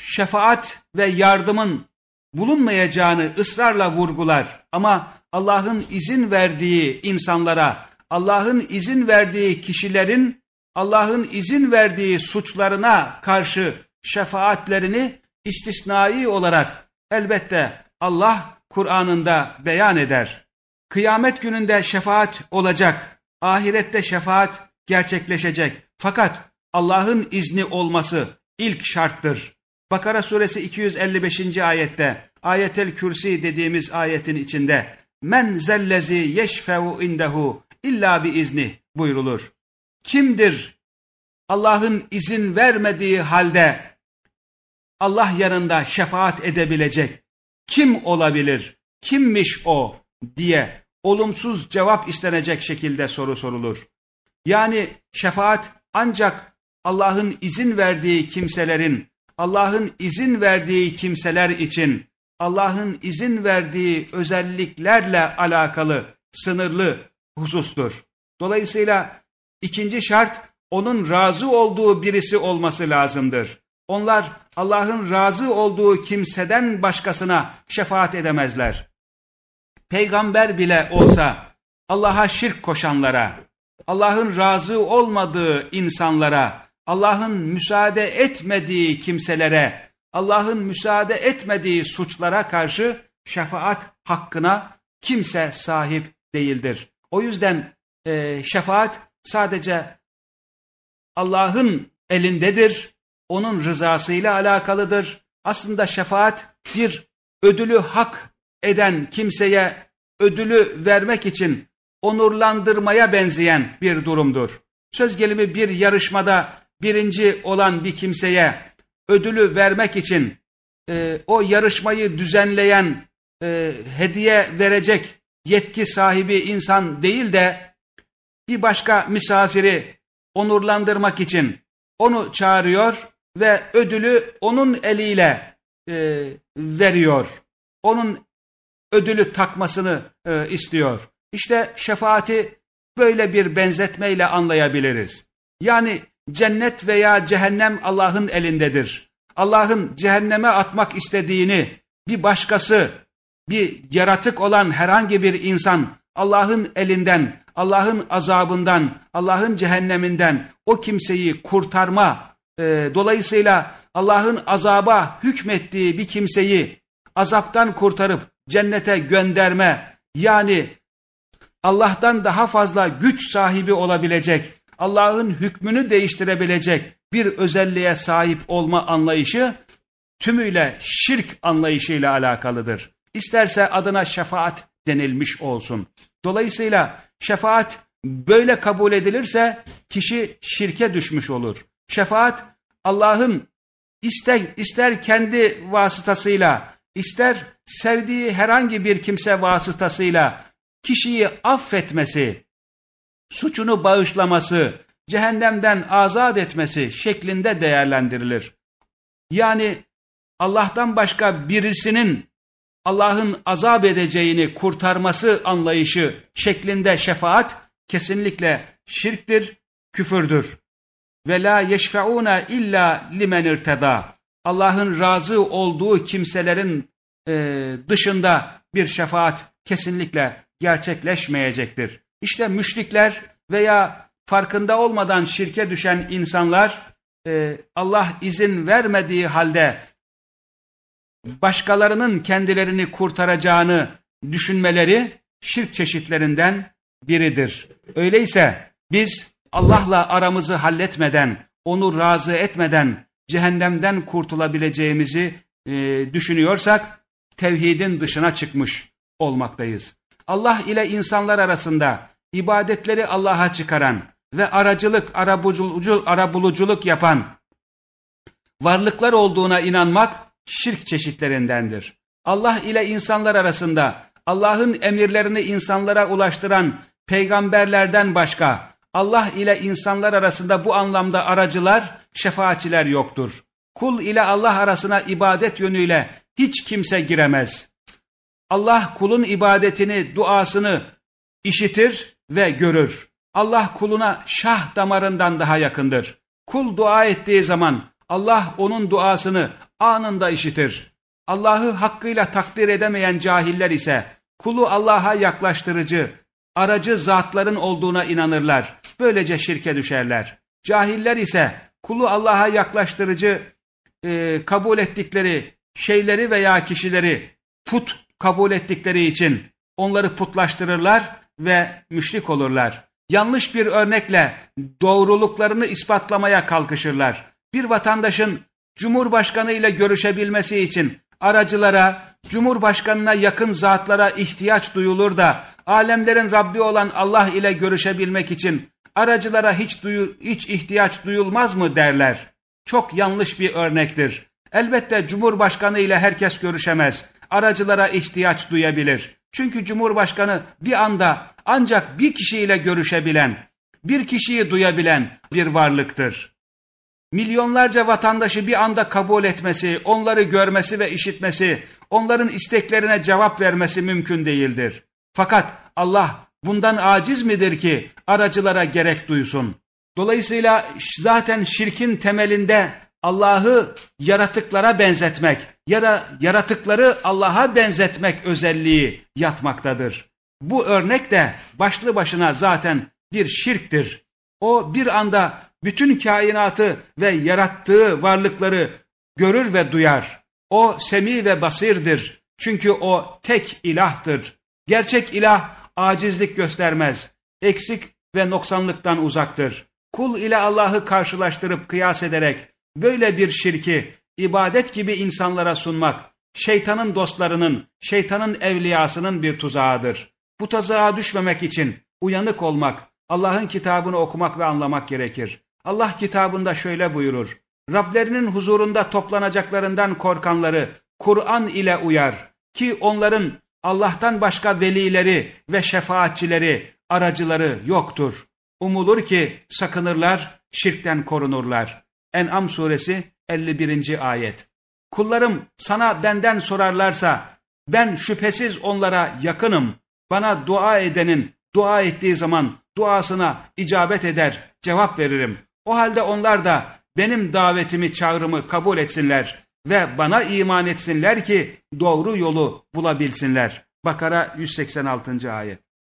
[SPEAKER 1] şefaat ve yardımın bulunmayacağını ısrarla vurgular. Ama Allah'ın izin verdiği insanlara, Allah'ın izin verdiği kişilerin, Allah'ın izin verdiği suçlarına karşı şefaatlerini istisnai olarak elbette Allah Kur'an'ında beyan eder. Kıyamet gününde şefaat olacak, ahirette şefaat gerçekleşecek. Fakat Allah'ın izni olması ilk şarttır. Bakara suresi iki yüz elli beşinci ayette, Ayetel Kürsi dediğimiz ayetin içinde, men zellezi yeşfe'u indehu illa bi izni buyrulur. Kimdir Allah'ın izin vermediği halde Allah yanında şefaat edebilecek? Kim olabilir? Kimmiş o diye olumsuz cevap istenecek şekilde soru sorulur. Yani şefaat ancak Allah'ın izin verdiği kimselerin, Allah'ın izin verdiği kimseler için, Allah'ın izin verdiği özelliklerle alakalı sınırlı husustur. Dolayısıyla ikinci şart, onun razı olduğu birisi olması lazımdır. Onlar Allah'ın razı olduğu kimseden başkasına şefaat edemezler. Peygamber bile olsa Allah'a şirk koşanlara, Allah'ın razı olmadığı insanlara, Allah'ın müsaade etmediği kimselere, Allah'ın müsaade etmediği suçlara karşı şefaat hakkına kimse sahip değildir. O yüzden e, şefaat sadece Allah'ın elindedir, onun rızasıyla alakalıdır. Aslında şefaat bir ödülü hak eden kimseye ödülü vermek için onurlandırmaya benzeyen bir durumdur. Söz gelimi bir yarışmada birinci olan bir kimseye ödülü vermek için e, o yarışmayı düzenleyen, e, hediye verecek yetki sahibi insan değil de bir başka misafiri onurlandırmak için onu çağırıyor ve ödülü onun eliyle e, veriyor. Onun ödülü takmasını e, istiyor. İşte şefaati böyle bir benzetmeyle anlayabiliriz. Yani cennet veya cehennem Allah'ın elindedir. Allah'ın cehenneme atmak istediğini bir başkası, bir yaratık olan herhangi bir insan Allah'ın elinden, Allah'ın azabından, Allah'ın cehenneminden o kimseyi kurtarma, e, dolayısıyla Allah'ın azaba hükmettiği bir kimseyi azaptan kurtarıp cennete gönderme, yani Allah'tan daha fazla güç sahibi olabilecek, Allah'ın hükmünü değiştirebilecek bir özelliğe sahip olma anlayışı tümüyle şirk anlayışıyla alakalıdır. İsterse adına şefaat denilmiş olsun. Dolayısıyla şefaat böyle kabul edilirse kişi şirke düşmüş olur. Şefaat Allah'ın ister, ister kendi vasıtasıyla, ister sevdiği herhangi bir kimse vasıtasıyla kişiyi affetmesi, suçunu bağışlaması, cehennemden azat etmesi şeklinde değerlendirilir. Yani Allah'tan başka birisinin Allah'ın azap edeceğini kurtarması anlayışı şeklinde şefaat kesinlikle şirktir, küfürdür. Ve la yeşfeûne illa limen irteda. Allah'ın razı olduğu kimselerin e, dışında bir şefaat kesinlikle gerçekleşmeyecektir. İşte müşrikler veya farkında olmadan şirke düşen insanlar e, Allah izin vermediği halde başkalarının kendilerini kurtaracağını düşünmeleri şirk çeşitlerinden biridir. Öyleyse biz Allah'la aramızı halletmeden, onu razı etmeden cehennemden kurtulabileceğimizi e, düşünüyorsak tevhidin dışına çıkmış olmaktayız. Allah ile insanlar arasında ibadetleri Allah'a çıkaran ve aracılık, arabuluculuk, arabuluculuk yapan varlıklar olduğuna inanmak şirk çeşitlerindendir. Allah ile insanlar arasında Allah'ın emirlerini insanlara ulaştıran peygamberlerden başka Allah ile insanlar arasında bu anlamda aracılar, şefaatçiler yoktur. Kul ile Allah arasına ibadet yönüyle hiç kimse giremez. Allah kulun ibadetini, duasını işitir ve görür. Allah kuluna şah damarından daha yakındır. Kul dua ettiği zaman Allah onun duasını anında işitir. Allah'ı hakkıyla takdir edemeyen cahiller ise kulu Allah'a yaklaştırıcı, aracı zatların olduğuna inanırlar. Böylece şirke düşerler. Cahiller ise kulu Allah'a yaklaştırıcı e, kabul ettikleri şeyleri veya kişileri put kabul ettikleri için onları putlaştırırlar ve müşrik olurlar. Yanlış bir örnekle doğruluklarını ispatlamaya kalkışırlar. Bir vatandaşın Cumhurbaşkanı ile görüşebilmesi için aracılara, Cumhurbaşkanına yakın zatlara ihtiyaç duyulur da alemlerin Rabbi olan Allah ile görüşebilmek için aracılara hiç, duyu, hiç ihtiyaç duyulmaz mı derler. Çok yanlış bir örnektir. Elbette Cumhurbaşkanı ile herkes görüşemez. Aracılara ihtiyaç duyabilir. Çünkü Cumhurbaşkanı bir anda ancak bir kişiyle görüşebilen, bir kişiyi duyabilen bir varlıktır. Milyonlarca vatandaşı bir anda kabul etmesi, onları görmesi ve işitmesi, onların isteklerine cevap vermesi mümkün değildir. Fakat Allah bundan aciz midir ki aracılara gerek duysun? Dolayısıyla zaten şirkin temelinde Allah'ı yaratıklara benzetmek, ya yaratıkları Allah'a benzetmek özelliği yatmaktadır. Bu örnek de başlı başına zaten bir şirktir. O bir anda bütün kainatı ve yarattığı varlıkları görür ve duyar. O semi ve basirdir. Çünkü o tek ilahtır. Gerçek ilah acizlik göstermez. Eksik ve noksanlıktan uzaktır. Kul ile Allah'ı karşılaştırıp kıyas ederek böyle bir şirki ibadet gibi insanlara sunmak, şeytanın dostlarının, şeytanın evliyasının bir tuzağıdır. Bu tuzağa düşmemek için uyanık olmak, Allah'ın kitabını okumak ve anlamak gerekir. Allah kitabında şöyle buyurur: Rablerinin huzurunda toplanacaklarından korkanları Kur'an ile uyar ki onların Allah'tan başka velileri ve şefaatçileri, aracıları yoktur. Umulur ki sakınırlar, şirkten korunurlar. En'am suresi elli birinci ayet. Kullarım sana benden sorarlarsa ben şüphesiz onlara yakınım. Bana dua edenin dua ettiği zaman duasına icabet eder, cevap veririm. O halde onlar da benim davetimi, çağrımı kabul etsinler ve bana iman etsinler ki doğru yolu bulabilsinler. Bakara yüz seksen altıncı ayet.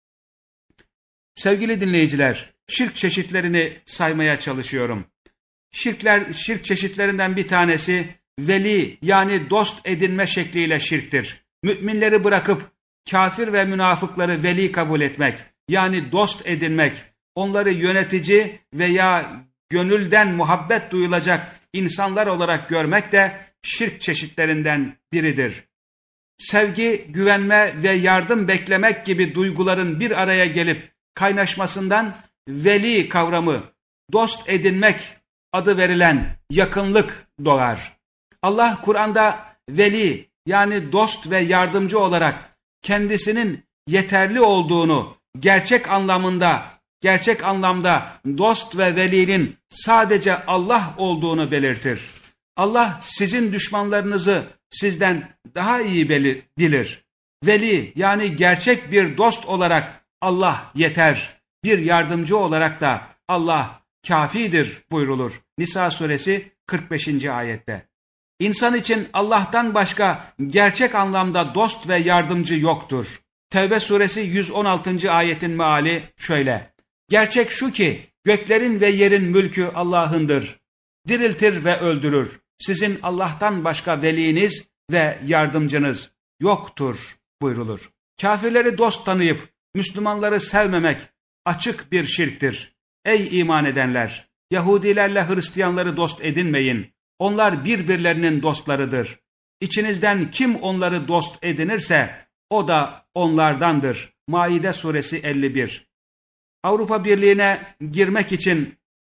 [SPEAKER 1] Sevgili dinleyiciler, şirk çeşitlerini saymaya çalışıyorum. Şirkler, şirk çeşitlerinden bir tanesi veli yani dost edinme şekliyle şirktir. Müminleri bırakıp kafir ve münafıkları veli kabul etmek yani dost edinmek, onları yönetici veya gönülden muhabbet duyulacak insanlar olarak görmek de şirk çeşitlerinden biridir. Sevgi, güvenme ve yardım beklemek gibi duyguların bir araya gelip kaynaşmasından veli kavramı, dost edinmek adı verilen yakınlık doğar. Allah Kur'an'da veli yani dost ve yardımcı olarak kendisinin yeterli olduğunu, gerçek anlamında, gerçek anlamda dost ve velinin sadece Allah olduğunu belirtir. Allah sizin düşmanlarınızı sizden daha iyi bilir. Veli yani gerçek bir dost olarak Allah yeter. Bir yardımcı olarak da Allah kafidir buyrulur. Nisa suresi kırk beşinci ayette. İnsan için Allah'tan başka gerçek anlamda dost ve yardımcı yoktur. Tevbe suresi yüz on altıncı ayetin meali şöyle: Gerçek şu ki göklerin ve yerin mülkü Allah'ındır. Diriltir ve öldürür. Sizin Allah'tan başka veliniz ve yardımcınız yoktur buyrulur. Kafirleri dost tanıyıp Müslümanları sevmemek açık bir şirktir. Ey iman edenler! Yahudilerle Hristiyanları dost edinmeyin. Onlar birbirlerinin dostlarıdır. İçinizden kim onları dost edinirse o da onlardandır. Maide suresi elli bir. Avrupa Birliği'ne girmek için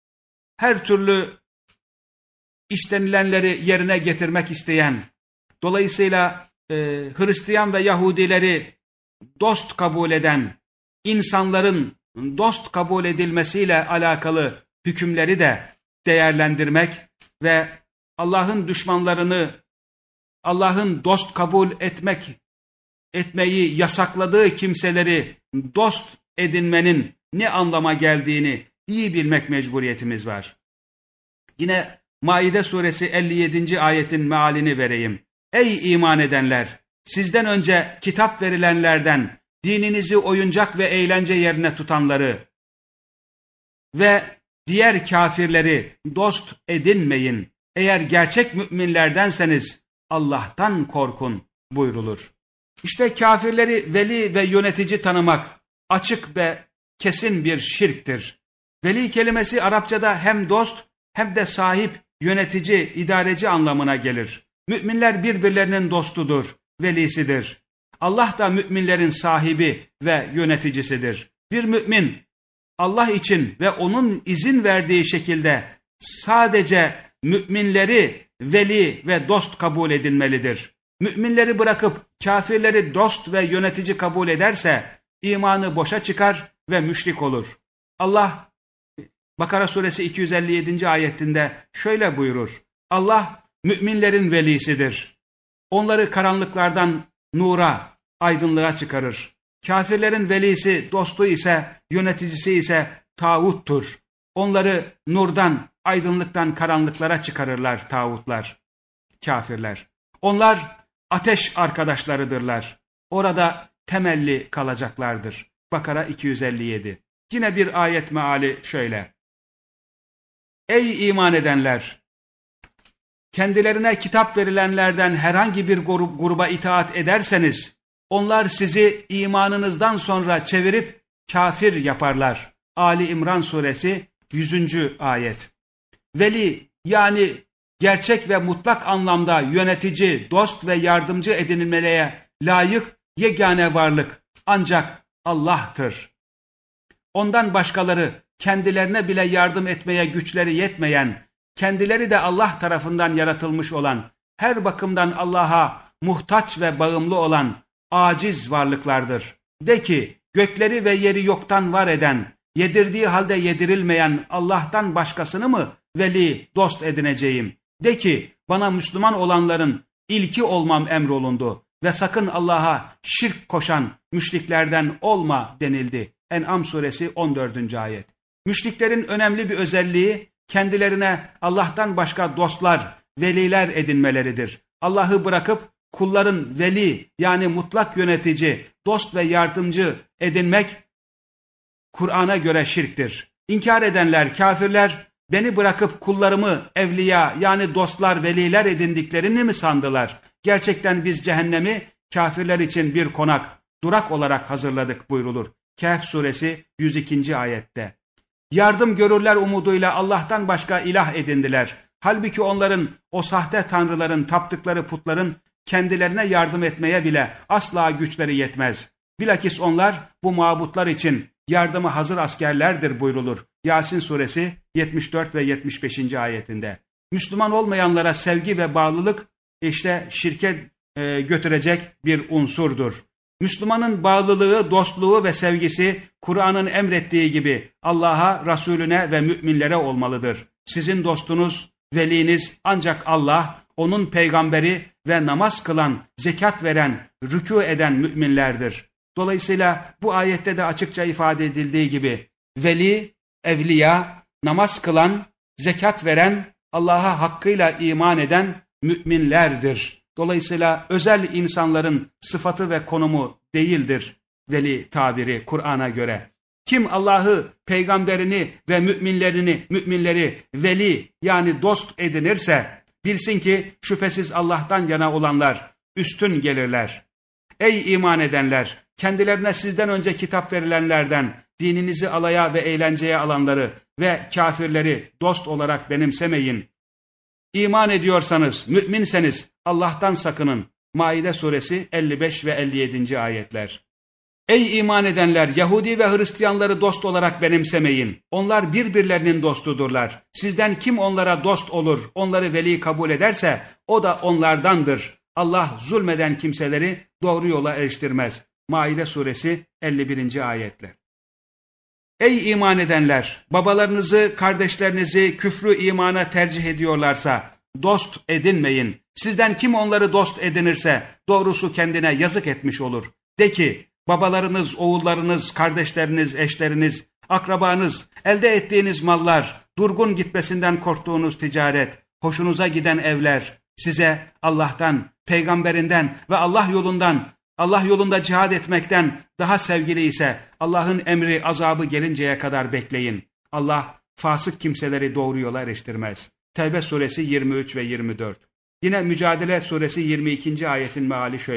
[SPEAKER 1] her türlü istenilenleri yerine getirmek isteyen, dolayısıyla e, Hristiyan ve Yahudileri dost kabul eden insanların dost kabul edilmesiyle alakalı hükümleri de değerlendirmek ve Allah'ın düşmanlarını Allah'ın dost kabul etmek etmeyi yasakladığı kimseleri dost edinmenin ne anlama geldiğini iyi bilmek mecburiyetimiz var. Yine Maide suresi elli yedinci ayetin mealini vereyim. Ey iman edenler! Sizden önce kitap verilenlerden dininizi oyuncak ve eğlence yerine tutanları ve diğer kafirleri dost edinmeyin. Eğer gerçek müminlerdenseniz Allah'tan korkun buyrulur. İşte kafirleri veli ve yönetici tanımak açık ve kesin bir şirktir. Veli kelimesi Arapçada hem dost hem de sahip, yönetici, idareci anlamına gelir. Müminler birbirlerinin dostudur, velisidir. Allah da müminlerin sahibi ve yöneticisidir. Bir mümin Allah için ve onun izin verdiği şekilde sadece müminleri veli ve dost kabul edilmelidir. Müminleri bırakıp kafirleri dost ve yönetici kabul ederse imanı boşa çıkar ve müşrik olur. Allah Bakara suresi iki yüz elli yedinci ayetinde şöyle buyurur: Allah müminlerin velisidir. Onları karanlıklardan nura, aydınlığa çıkarır. Kafirlerin velisi, dostu ise, yöneticisi ise tağuttur. Onları nurdan, aydınlıktan karanlıklara çıkarırlar tağutlar, kafirler. Onlar ateş arkadaşlarıdırlar. Orada temelli kalacaklardır. Bakara iki yüz elli yedi. Yine bir ayet meali şöyle: Ey iman edenler! Kendilerine kitap verilenlerden herhangi bir grup, gruba itaat ederseniz, onlar sizi imanınızdan sonra çevirip kafir yaparlar. Ali İmran suresi yüzüncü ayet. Veli yani gerçek ve mutlak anlamda yönetici, dost ve yardımcı edinilmeye layık yegane varlık ancak Allah'tır. Ondan başkaları kendilerine bile yardım etmeye güçleri yetmeyen, kendileri de Allah tarafından yaratılmış olan, her bakımdan Allah'a muhtaç ve bağımlı olan aciz varlıklardır. De ki, gökleri ve yeri yoktan var eden, yedirdiği halde yedirilmeyen Allah'tan başkasını mı veli, dost edineceğim? De ki, bana Müslüman olanların ilki olmam emrolundu ve sakın Allah'a şirk koşan müşriklerden olma denildi. En'am suresi on dördüncü ayet. Müşriklerin önemli bir özelliği kendilerine Allah'tan başka dostlar, veliler edinmeleridir. Allah'ı bırakıp kulların veli yani mutlak yönetici, dost ve yardımcı edinmek Kur'an'a göre şirktir. İnkar edenler, kafirler beni bırakıp kullarımı evliya yani dostlar, veliler edindiklerini mi sandılar? Gerçekten biz cehennemi kafirler için bir konak, durak olarak hazırladık buyrulur. Kehf suresi yüz ikinci ayette. Yardım görürler umuduyla Allah'tan başka ilah edindiler. Halbuki onların, o sahte tanrıların, taptıkları putların kendilerine yardım etmeye bile asla güçleri yetmez. Bilakis onlar bu mabutlar için yardıma hazır askerlerdir buyrulur. Yasin suresi yetmiş dört ve yetmiş beşinci ayetinde. Müslüman olmayanlara sevgi ve bağlılık işte şirke e, götürecek bir unsurdur. Müslümanın bağlılığı, dostluğu ve sevgisi Kur'an'ın emrettiği gibi Allah'a, Resulüne ve müminlere olmalıdır. Sizin dostunuz, veliniz ancak Allah, onun peygamberi ve namaz kılan, zekat veren, rükû eden müminlerdir. Dolayısıyla bu ayette de açıkça ifade edildiği gibi veli, evliya, namaz kılan, zekat veren, Allah'a hakkıyla iman eden müminlerdir. Dolayısıyla özel insanların sıfatı ve konumu değildir veli tabiri Kur'an'a göre. Kim Allah'ı, peygamberini ve müminlerini, müminleri veli yani dost edinirse bilsin ki şüphesiz Allah'tan yana olanlar üstün gelirler. Ey iman edenler! Kendilerine sizden önce kitap verilenlerden dininizi alaya ve eğlenceye alanları ve kafirleri dost olarak benimsemeyin. İman ediyorsanız, müminseniz Allah'tan sakının. Maide suresi elli beş ve elli yedinci ayetler. Ey iman edenler! Yahudi ve Hristiyanları dost olarak benimsemeyin. Onlar birbirlerinin dostudurlar. Sizden kim onlara dost olur, onları veli kabul ederse o da onlardandır. Allah zulmeden kimseleri doğru yola eriştirmez. Maide suresi elli birinci ayetler. Ey iman edenler! Babalarınızı, kardeşlerinizi küfrü imana tercih ediyorlarsa dost edinmeyin. Sizden kim onları dost edinirse doğrusu kendine yazık etmiş olur. De ki, babalarınız, oğullarınız, kardeşleriniz, eşleriniz, akrabanız, elde ettiğiniz mallar, durgun gitmesinden korktuğunuz ticaret, hoşunuza giden evler, size Allah'tan, peygamberinden ve Allah yolundan, Allah yolunda cihad etmekten daha sevgili ise Allah'ın emri, azabı gelinceye kadar bekleyin. Allah fasık kimseleri doğru yola eriştirmez. Tevbe suresi yirmi üç ve yirmi dört. Yine Mücadele suresi yirmi ikinci ayetin meali şöyle.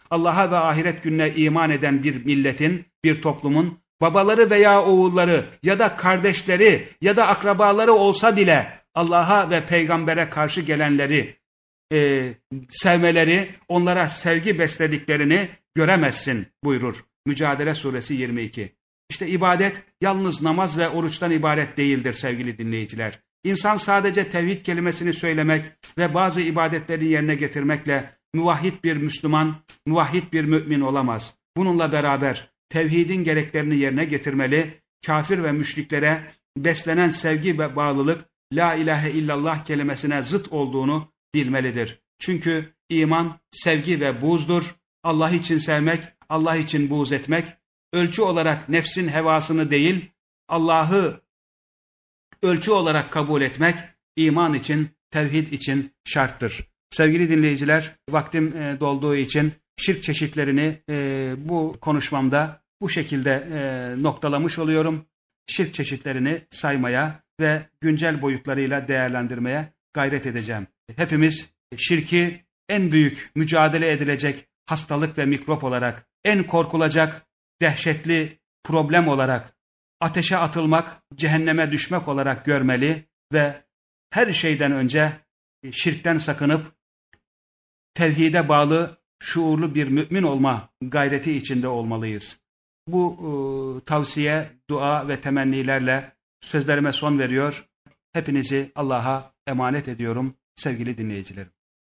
[SPEAKER 1] Allah'a ve ahiret gününe iman eden bir milletin, bir toplumun, babaları veya oğulları ya da kardeşleri ya da akrabaları olsa bile Allah'a ve peygambere karşı gelenleri e, sevmeleri, onlara sevgi beslediklerini göremezsin buyurur. Mücadele Suresi yirmi iki. İşte ibadet yalnız namaz ve oruçtan ibaret değildir sevgili dinleyiciler. İnsan sadece tevhid kelimesini söylemek ve bazı ibadetleri yerine getirmekle muvahhid bir Müslüman, muvahhid bir mümin olamaz. Bununla beraber tevhidin gereklerini yerine getirmeli, kafir ve müşriklere beslenen sevgi ve bağlılık, la ilahe illallah kelimesine zıt olduğunu bilmelidir. Çünkü iman sevgi ve buğzdur. Allah için sevmek, Allah için buğz etmek, ölçü olarak nefsin hevasını değil, Allah'ı ölçü olarak kabul etmek, iman için, tevhid için şarttır. Sevgili dinleyiciler, vaktim e, dolduğu için şirk çeşitlerini e, bu konuşmamda bu şekilde e, noktalamış oluyorum. Şirk çeşitlerini saymaya ve güncel boyutlarıyla değerlendirmeye gayret edeceğim. Hepimiz şirki en büyük mücadele edilecek hastalık ve mikrop olarak, en korkulacak dehşetli problem olarak, ateşe atılmak, cehenneme düşmek olarak görmeli ve her şeyden önce şirkten sakınıp tevhide bağlı şuurlu bir mümin olma gayreti içinde olmalıyız. Bu e, tavsiye, dua ve temennilerle sözlerime son veriyor. Hepinizi Allah'a emanet ediyorum sevgili dinleyicilerim.